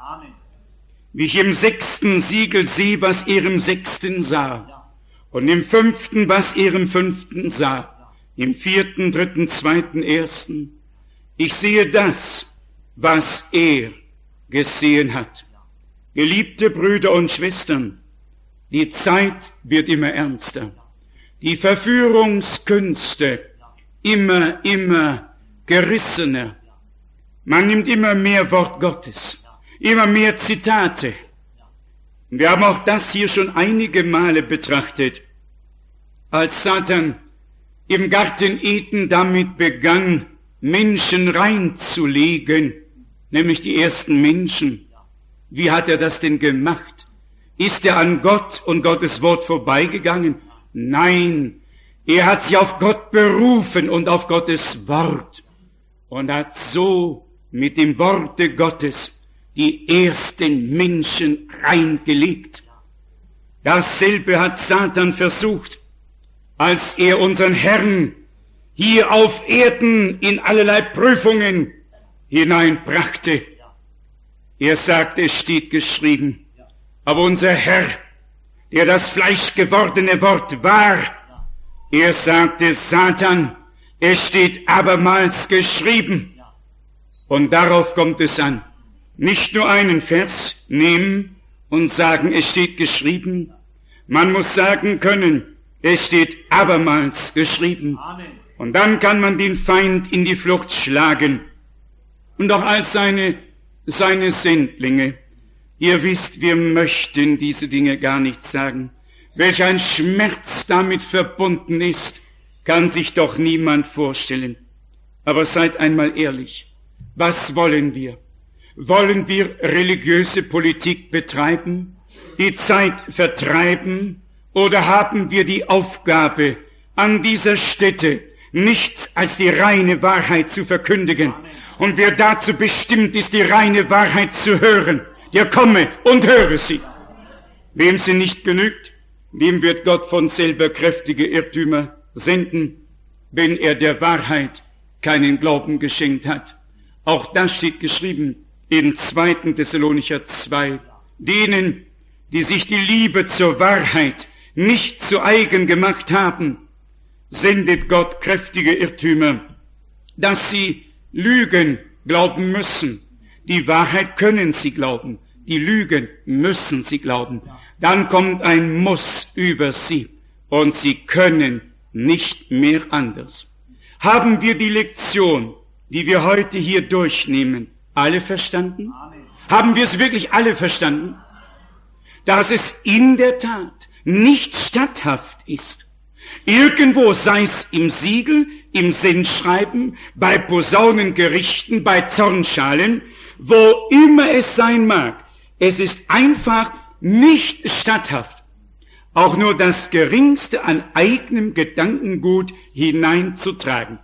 Wie ich im sechsten Siegel sehe, was er im sechsten sah. Und im fünften, was er im fünften sah. Im vierten, dritten, zweiten, ersten. Ich sehe das, was er gesehen hat. Geliebte Brüder und Schwestern, die Zeit wird immer ernster. Die Verführungskünste immer, immer gerissener. Man nimmt immer mehr Wort Gottes, immer mehr Zitate. Wir haben auch das hier schon einige Male betrachtet, als Satan im Garten Eden damit begann, Menschen reinzulegen, nämlich die ersten Menschen. Wie hat er das denn gemacht? Ist er an Gott und Gottes Wort vorbeigegangen? Nein, er hat sich auf Gott berufen und auf Gottes Wort und hat so mit dem Worte Gottes die ersten Menschen reingelegt. Dasselbe hat Satan versucht, als er unseren Herrn hier auf Erden in allerlei Prüfungen hineinbrachte. Er sagte, es steht geschrieben, aber unser Herr, der das fleischgewordene Wort war, er sagte, Satan, es steht abermals geschrieben. Und darauf kommt es an. Nicht nur einen Vers nehmen und sagen, es steht geschrieben. Man muss sagen können, es steht abermals geschrieben. Amen. Und dann kann man den Feind in die Flucht schlagen. Und auch als seine, seine Sendlinge. Ihr wisst, wir möchten diese Dinge gar nicht sagen. Welch ein Schmerz damit verbunden ist, kann sich doch niemand vorstellen. Aber seid einmal ehrlich. Was wollen wir? Wollen wir religiöse Politik betreiben, die Zeit vertreiben, oder haben wir die Aufgabe, an dieser Stätte nichts als die reine Wahrheit zu verkündigen? Und wer dazu bestimmt ist, die reine Wahrheit zu hören, der komme und höre sie. Wem sie nicht genügt, dem wird Gott von selber kräftige Irrtümer senden, wenn er der Wahrheit keinen Glauben geschenkt hat. Auch das steht geschrieben in zweiten Thessalonicher zwei. Denen, die sich die Liebe zur Wahrheit nicht zu eigen gemacht haben, sendet Gott kräftige Irrtümer, dass sie Lügen glauben müssen. Die Wahrheit können sie glauben, die Lügen müssen sie glauben. Dann kommt ein Muss über sie und sie können nicht mehr anders. Haben wir die Lektion, die wir heute hier durchnehmen, alle verstanden? Haben wir es wirklich alle verstanden? Dass es in der Tat nicht statthaft ist, irgendwo, sei es im Siegel, im Sendschreiben, bei Posaunengerichten, bei Zornschalen, wo immer es sein mag, es ist einfach nicht statthaft, auch nur das Geringste an eigenem Gedankengut hineinzutragen.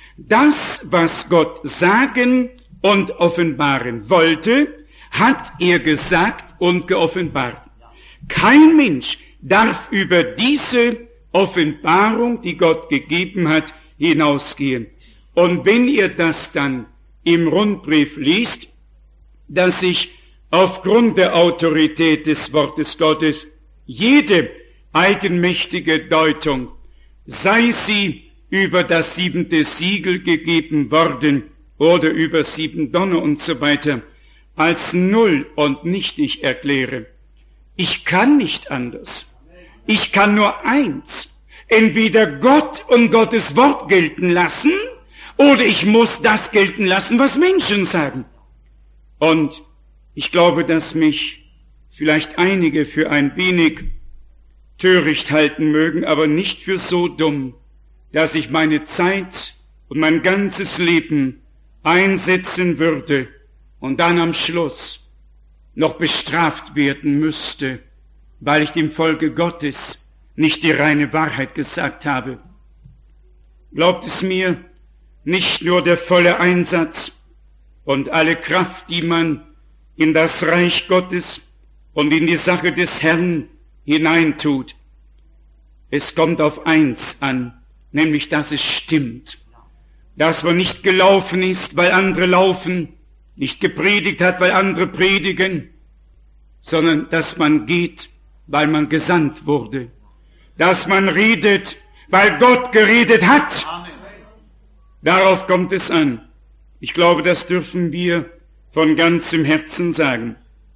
Das, was Gott sagen und offenbaren wollte, hat er gesagt und geoffenbart. Kein Mensch darf über diese Offenbarung, die Gott gegeben hat, hinausgehen. Und wenn ihr das dann im Rundbrief liest, dass sich aufgrund der Autorität des Wortes Gottes jede eigenmächtige Deutung, sei sie über das siebente Siegel gegeben worden oder über sieben Donner und so weiter, als null und nichtig erkläre. Ich kann nicht anders. Ich kann nur eins, entweder Gott und Gottes Wort gelten lassen, oder ich muss das gelten lassen, was Menschen sagen. Und ich glaube, dass mich vielleicht einige für ein wenig töricht halten mögen, aber nicht für so dumm, dass ich meine Zeit und mein ganzes Leben einsetzen würde und dann am Schluss noch bestraft werden müsste, weil ich dem Volke Gottes nicht die reine Wahrheit gesagt habe. Glaubt es mir, nicht nur der volle Einsatz und alle Kraft, die man in das Reich Gottes und in die Sache des Herrn hineintut. Es kommt auf eins an, nämlich, dass es stimmt. Dass man nicht gelaufen ist, weil andere laufen, nicht gepredigt hat, weil andere predigen, sondern dass man geht, weil man gesandt wurde. Dass man redet, weil Gott geredet hat. Amen. Darauf kommt es an. Ich glaube, das dürfen wir von ganzem Herzen sagen.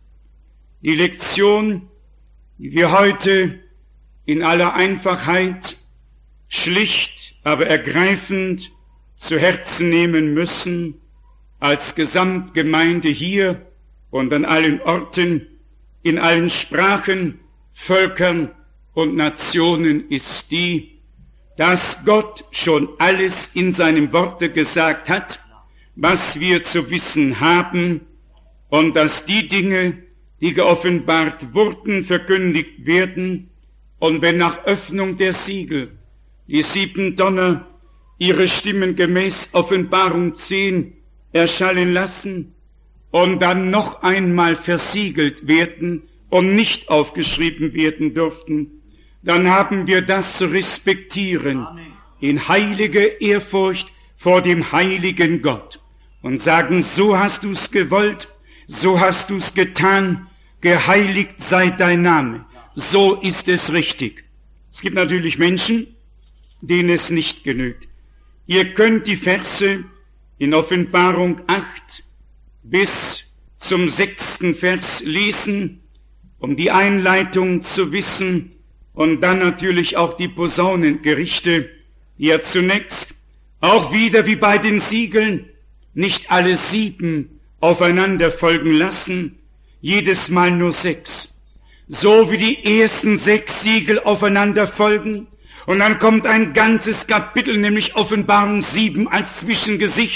Die Lektion, die wir heute in aller Einfachheit, schlicht, aber ergreifend zu Herzen nehmen müssen, als Gesamtgemeinde hier und an allen Orten, in allen Sprachen, Völkern und Nationen, ist die, dass Gott schon alles in seinem Worte gesagt hat, was wir zu wissen haben, und dass die Dinge, die geoffenbart wurden, verkündigt werden, und wenn nach Öffnung der Siegel die sieben Donner ihre Stimmen gemäß Offenbarung zehn erschallen lassen und dann noch einmal versiegelt werden und nicht aufgeschrieben werden dürften, dann haben wir das zu respektieren in heiliger Ehrfurcht vor dem heiligen Gott und sagen, so hast du's gewollt, so hast du's getan, geheiligt sei dein Name. So ist es richtig. Es gibt natürlich Menschen, denen es nicht genügt. Ihr könnt die Verse in Offenbarung acht bis zum sechsten Vers lesen, um die Einleitung zu wissen, und dann natürlich auch die Posaunengerichte, die ja zunächst auch wieder wie bei den Siegeln nicht alle sieben aufeinander folgen lassen, jedes Mal nur sechs. So wie die ersten sechs Siegel aufeinander folgen, und dann kommt ein ganzes Kapitel, nämlich Offenbarung sieben als Zwischengesicht,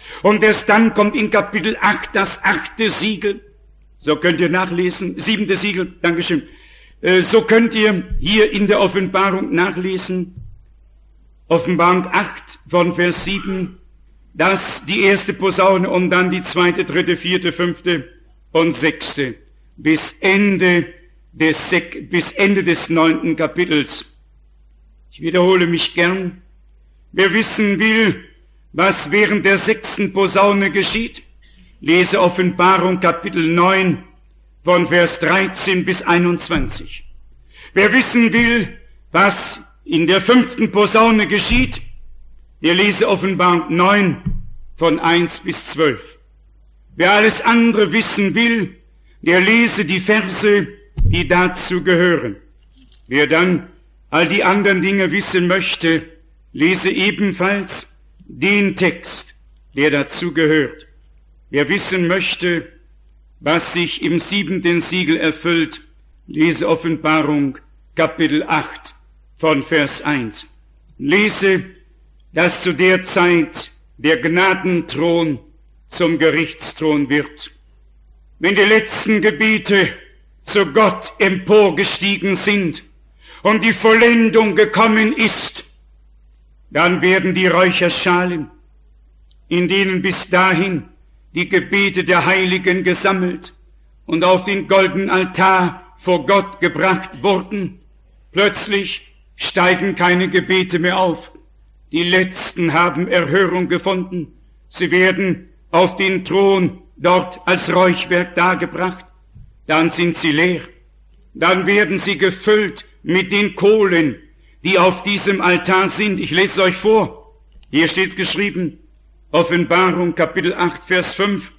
Und erst dann kommt in Kapitel acht das achte Siegel. So könnt ihr nachlesen, siebente Siegel, Dankeschön. So könnt ihr hier in der Offenbarung nachlesen, Offenbarung acht von Vers sieben, dass die erste Posaune und dann die zweite, dritte, vierte, fünfte und sechste bis Ende des, bis Ende des neunten Kapitels. Ich wiederhole mich gern. Wer wissen will, was während der sechsten Posaune geschieht, lese Offenbarung Kapitel neun von Vers dreizehn bis einundzwanzig. Wer wissen will, was in der fünften Posaune geschieht, der lese Offenbarung neun von eins bis zwölf. Wer alles andere wissen will, der lese die Verse, die dazu gehören. Wer dann all die anderen Dinge wissen möchte, lese ebenfalls den Text, der dazu gehört. Wer wissen möchte, was sich im siebenten Siegel erfüllt, lese Offenbarung Kapitel acht von Vers eins. Lese, dass zu der Zeit der Gnadenthron zum Gerichtsthron wird. Wenn die letzten Gebete zu Gott emporgestiegen sind und die Vollendung gekommen ist, dann werden die Räucherschalen, in denen bis dahin die Gebete der Heiligen gesammelt und auf den goldenen Altar vor Gott gebracht wurden, plötzlich steigen keine Gebete mehr auf. Die Letzten haben Erhörung gefunden. Sie werden auf den Thron dort als Räuchwerk dargebracht. Dann sind sie leer. Dann werden sie gefüllt mit den Kohlen, die auf diesem Altar sind. Ich lese es euch vor. Hier steht es geschrieben. Offenbarung Kapitel acht Vers fünf.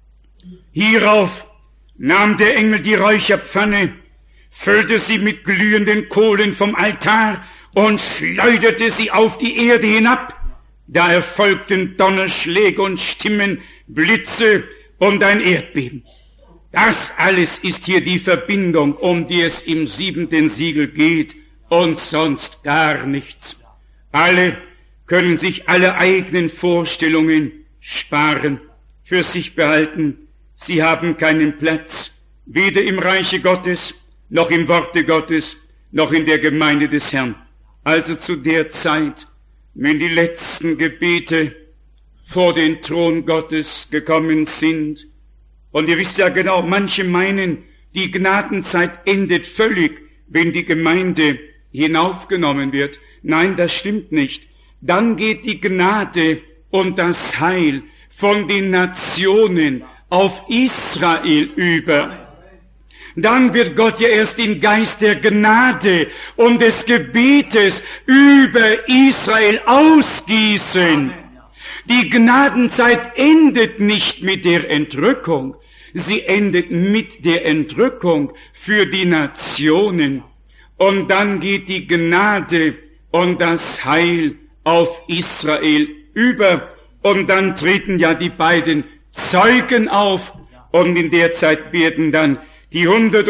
Hierauf nahm der Engel die Räucherpfanne, füllte sie mit glühenden Kohlen vom Altar und schleuderte sie auf die Erde hinab. Da erfolgten Donnerschläge und Stimmen, Blitze und ein Erdbeben. Das alles ist hier die Verbindung, um die es im siebenten Siegel geht und sonst gar nichts. Alle können sich alle eigenen Vorstellungen sparen, für sich behalten. Sie haben keinen Platz, weder im Reiche Gottes, noch im Worte Gottes, noch in der Gemeinde des Herrn. Also zu der Zeit, wenn die letzten Gebete vor den Thron Gottes gekommen sind. Und ihr wisst ja genau, manche meinen, die Gnadenzeit endet völlig, wenn die Gemeinde hinaufgenommen wird. Nein, das stimmt nicht. Dann geht die Gnade und das Heil von den Nationen auf Israel über. Dann wird Gott ja erst den Geist der Gnade und des Gebetes über Israel ausgießen. Die Gnadenzeit endet nicht mit der Entrückung, sie endet mit der Entrückung für die Nationen. Und dann geht die Gnade und das Heil auf Israel über. Und dann treten ja die beiden Zeugen auf. Und in der Zeit werden dann die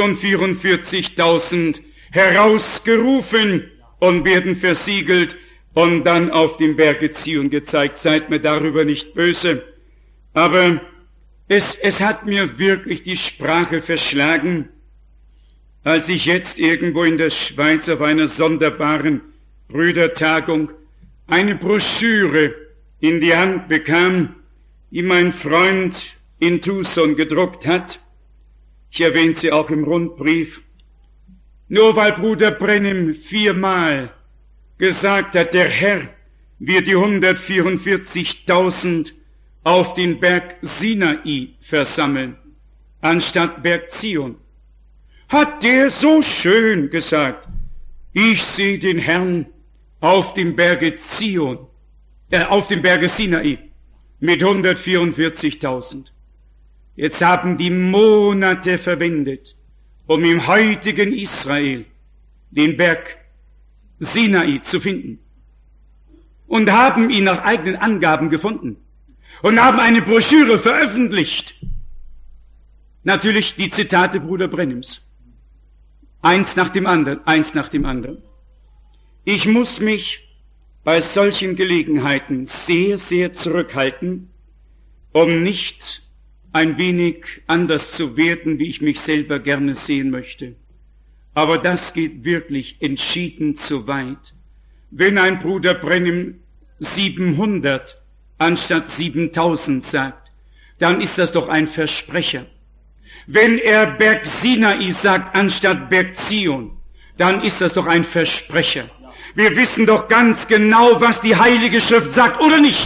hundertvierundvierzigtausend herausgerufen und werden versiegelt und dann auf dem Berge Zion gezeigt. Seid mir darüber nicht böse. Aber es, es hat mir wirklich die Sprache verschlagen, als ich jetzt irgendwo in der Schweiz auf einer sonderbaren Brüdertagung eine Broschüre in die Hand bekam, die mein Freund in Tucson gedruckt hat. Ich erwähne sie auch im Rundbrief. Nur weil Bruder Brennim viermal gesagt hat, der Herr wird die hundertvierundvierzigtausend auf den Berg Sinai versammeln, anstatt Berg Zion, hat der so schön gesagt, ich sehe den Herrn auf dem Berge Zion, äh, auf dem Berge Sinai mit hundertvierundvierzigtausend. Jetzt haben die Monate verwendet, um im heutigen Israel den Berg Sinai zu finden. Und haben ihn nach eigenen Angaben gefunden. Und haben eine Broschüre veröffentlicht. Natürlich die Zitate Bruder Brennims. Eins nach dem anderen, eins nach dem anderen. Ich muss mich bei solchen Gelegenheiten sehr, sehr zurückhalten, um nicht ein wenig anders zu werden, wie ich mich selber gerne sehen möchte. Aber das geht wirklich entschieden zu weit. Wenn ein Bruder Branham siebenhundert anstatt siebentausend sagt, dann ist das doch ein Versprecher. Wenn er Berg Sinai sagt anstatt Berg Zion, dann ist das doch ein Versprecher. Wir wissen doch ganz genau, was die Heilige Schrift sagt, oder nicht?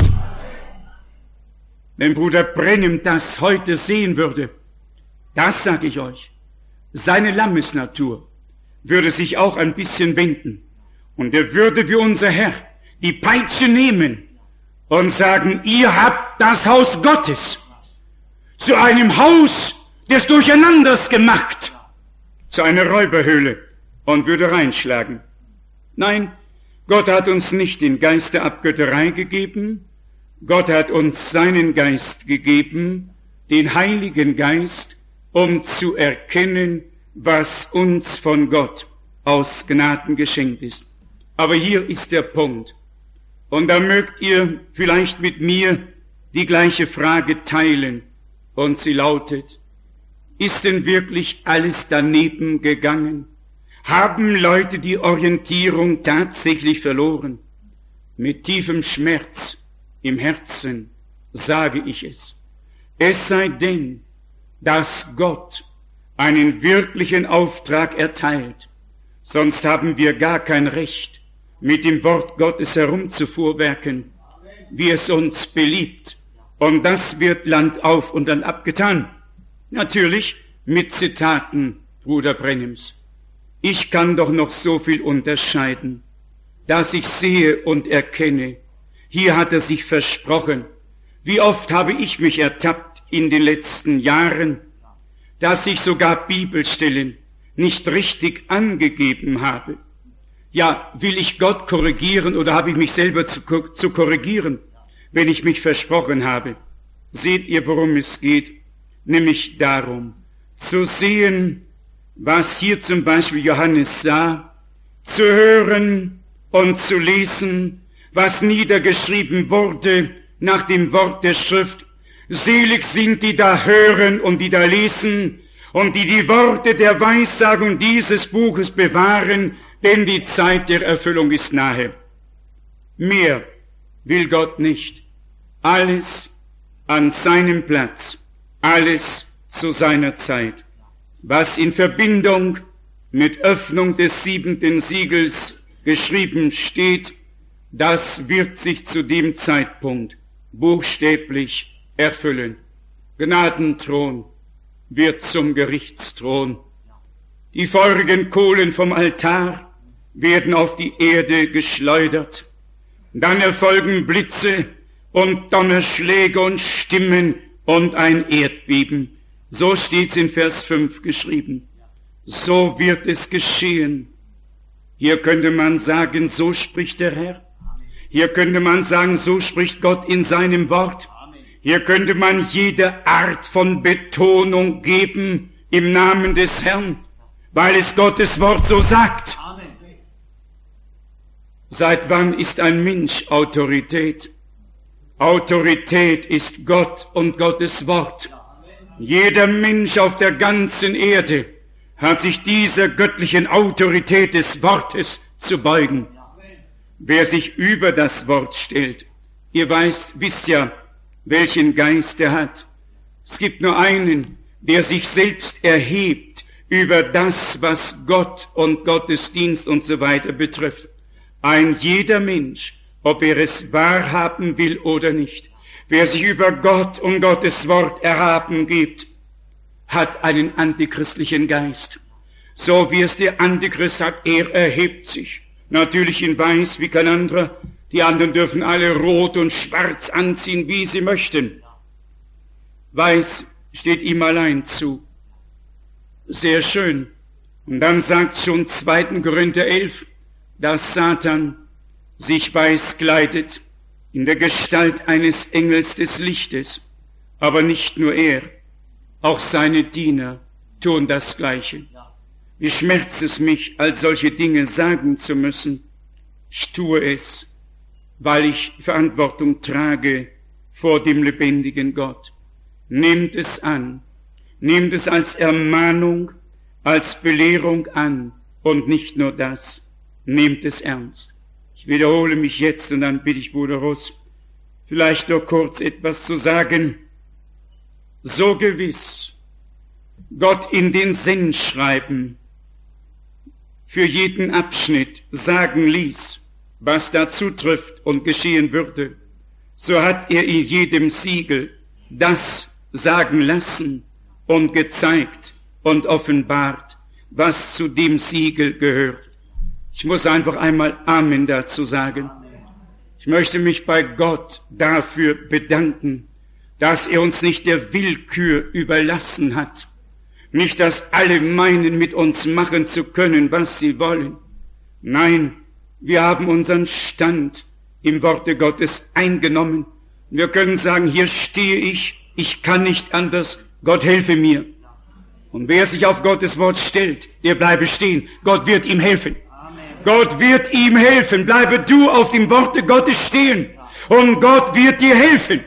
Wenn Bruder Branham das heute sehen würde, das sage ich euch, seine Lammesnatur würde sich auch ein bisschen wenden. Und er würde wie unser Herr die Peitsche nehmen und sagen, ihr habt das Haus Gottes zu einem Haus des Durcheinanders gemacht, zu einer Räuberhöhle, und würde reinschlagen. Nein, Gott hat uns nicht den Geist der Abgötterei gegeben, Gott hat uns seinen Geist gegeben, den Heiligen Geist, um zu erkennen, was uns von Gott aus Gnaden geschenkt ist. Aber hier ist der Punkt. Und da mögt ihr vielleicht mit mir die gleiche Frage teilen. Und sie lautet, ist denn wirklich alles daneben gegangen? Haben Leute die Orientierung tatsächlich verloren? Mit tiefem Schmerz im Herzen sage ich es. Es sei denn, dass Gott einen wirklichen Auftrag erteilt. Sonst haben wir gar kein Recht, mit dem Wort Gottes herumzufuhrwerken, wie es uns beliebt. Und das wird Land auf und Land abgetan. Natürlich mit Zitaten Bruder Branhams. Ich kann doch noch so viel unterscheiden, dass ich sehe und erkenne, hier hat er sich versprochen. Wie oft habe ich mich ertappt in den letzten Jahren, dass ich sogar Bibelstellen nicht richtig angegeben habe. Ja, will ich Gott korrigieren oder habe ich mich selber zu, zu korrigieren, wenn ich mich versprochen habe? Seht ihr, worum es geht? Nämlich darum, zu sehen, was hier zum Beispiel Johannes sah, zu hören und zu lesen, was niedergeschrieben wurde nach dem Wort der Schrift. Selig sind, die da hören und die da lesen und die die Worte der Weissagung dieses Buches bewahren, denn die Zeit der Erfüllung ist nahe. Mehr will Gott nicht. Alles an seinem Platz, alles zu seiner Zeit. Was in Verbindung mit Öffnung des siebenten Siegels geschrieben steht, das wird sich zu dem Zeitpunkt buchstäblich erfüllen. Gnadenthron wird zum Gerichtsthron. Die feurigen Kohlen vom Altar werden auf die Erde geschleudert. Dann erfolgen Blitze und Donnerschläge und Stimmen und ein Erdbeben. So steht's in Vers fünf geschrieben. So wird es geschehen. Hier könnte man sagen, so spricht der Herr. Hier könnte man sagen, so spricht Gott in seinem Wort. Hier könnte man jede Art von Betonung geben im Namen des Herrn, weil es Gottes Wort so sagt. Seit wann ist ein Mensch Autorität? Autorität ist Gott und Gottes Wort. Jeder Mensch auf der ganzen Erde hat sich dieser göttlichen Autorität des Wortes zu beugen. Wer sich über das Wort stellt, ihr weißt, wisst ja, welchen Geist er hat. Es gibt nur einen, der sich selbst erhebt über das, was Gott und Gottesdienst und so weiter betrifft. Ein jeder Mensch, ob er es wahrhaben will oder nicht, wer sich über Gott und Gottes Wort erhaben gibt, hat einen antichristlichen Geist. So wie es der Antichrist hat, er erhebt sich. Natürlich in weiß wie kein anderer. Die anderen dürfen alle rot und schwarz anziehen, wie sie möchten. Weiß steht ihm allein zu. Sehr schön. Und dann sagt schon zweiter Korinther elf, dass Satan sich weiß kleidet in der Gestalt eines Engels des Lichtes. Aber nicht nur er, auch seine Diener tun das Gleiche. Wie schmerzt es mich, all solche Dinge sagen zu müssen. Ich tue es, weil ich Verantwortung trage vor dem lebendigen Gott. Nehmt es an, nehmt es als Ermahnung, als Belehrung an und nicht nur das, nehmt es ernst. Ich wiederhole mich jetzt und dann bitte ich Bruder Russ, vielleicht nur kurz etwas zu sagen. So gewiss Gott in den Sendschreiben für jeden Abschnitt sagen ließ, was dazu trifft und geschehen würde, so hat er in jedem Siegel das sagen lassen und gezeigt und offenbart, was zu dem Siegel gehört. Ich muss einfach einmal Amen dazu sagen. Ich möchte mich bei Gott dafür bedanken, dass er uns nicht der Willkür überlassen hat. Nicht, dass alle meinen, mit uns machen zu können, was sie wollen. Nein, wir haben unseren Stand im Worte Gottes eingenommen. Wir können sagen, hier stehe ich, ich kann nicht anders, Gott helfe mir. Und wer sich auf Gottes Wort stellt, der bleibe stehen. Gott wird ihm helfen. Amen. Gott wird ihm helfen. Bleibe du auf dem Worte Gottes stehen. Und Gott wird dir helfen.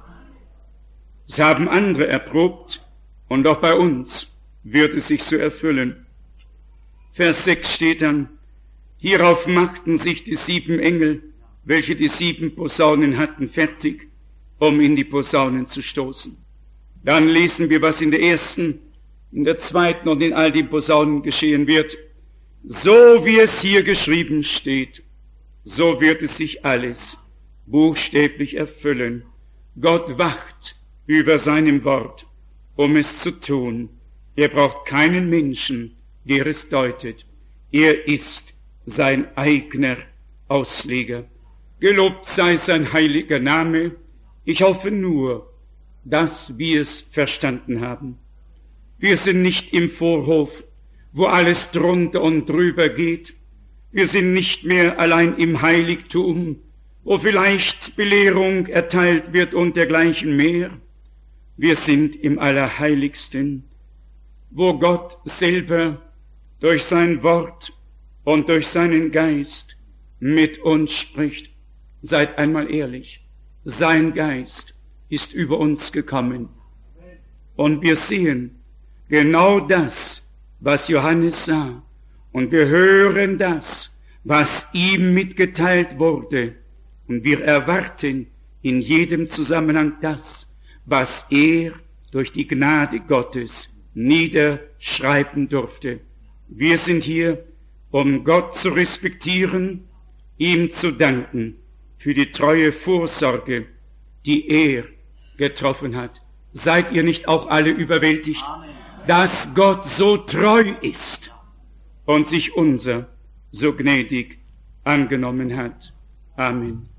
Das haben andere erprobt. Und auch bei uns wird es sich so erfüllen. Vers sechs steht dann, hierauf machten sich die sieben Engel, welche die sieben Posaunen hatten, fertig, um in die Posaunen zu stoßen. Dann lesen wir, was in der ersten, in der zweiten und in all den Posaunen geschehen wird. So wie es hier geschrieben steht, so wird es sich alles buchstäblich erfüllen. Gott wacht über seinem Wort, um es zu tun. Er braucht keinen Menschen, der es deutet. Er ist sein eigener Ausleger. Gelobt sei sein heiliger Name. Ich hoffe nur, dass wir es verstanden haben. Wir sind nicht im Vorhof, wo alles drunter und drüber geht. Wir sind nicht mehr allein im Heiligtum, wo vielleicht Belehrung erteilt wird und dergleichen mehr. Wir sind im Allerheiligsten, wo Gott selber durch sein Wort und durch seinen Geist mit uns spricht. Seid einmal ehrlich, sein Geist ist über uns gekommen. Und wir sehen genau das, was Johannes sah. Und wir hören das, was ihm mitgeteilt wurde. Und wir erwarten in jedem Zusammenhang das, was er durch die Gnade Gottes niederschreiben durfte. Wir sind hier, um Gott zu respektieren, ihm zu danken für die treue Vorsorge, die er getroffen hat. Seid ihr nicht auch alle überwältigt, Amen, dass Gott so treu ist und sich unser so gnädig angenommen hat? Amen.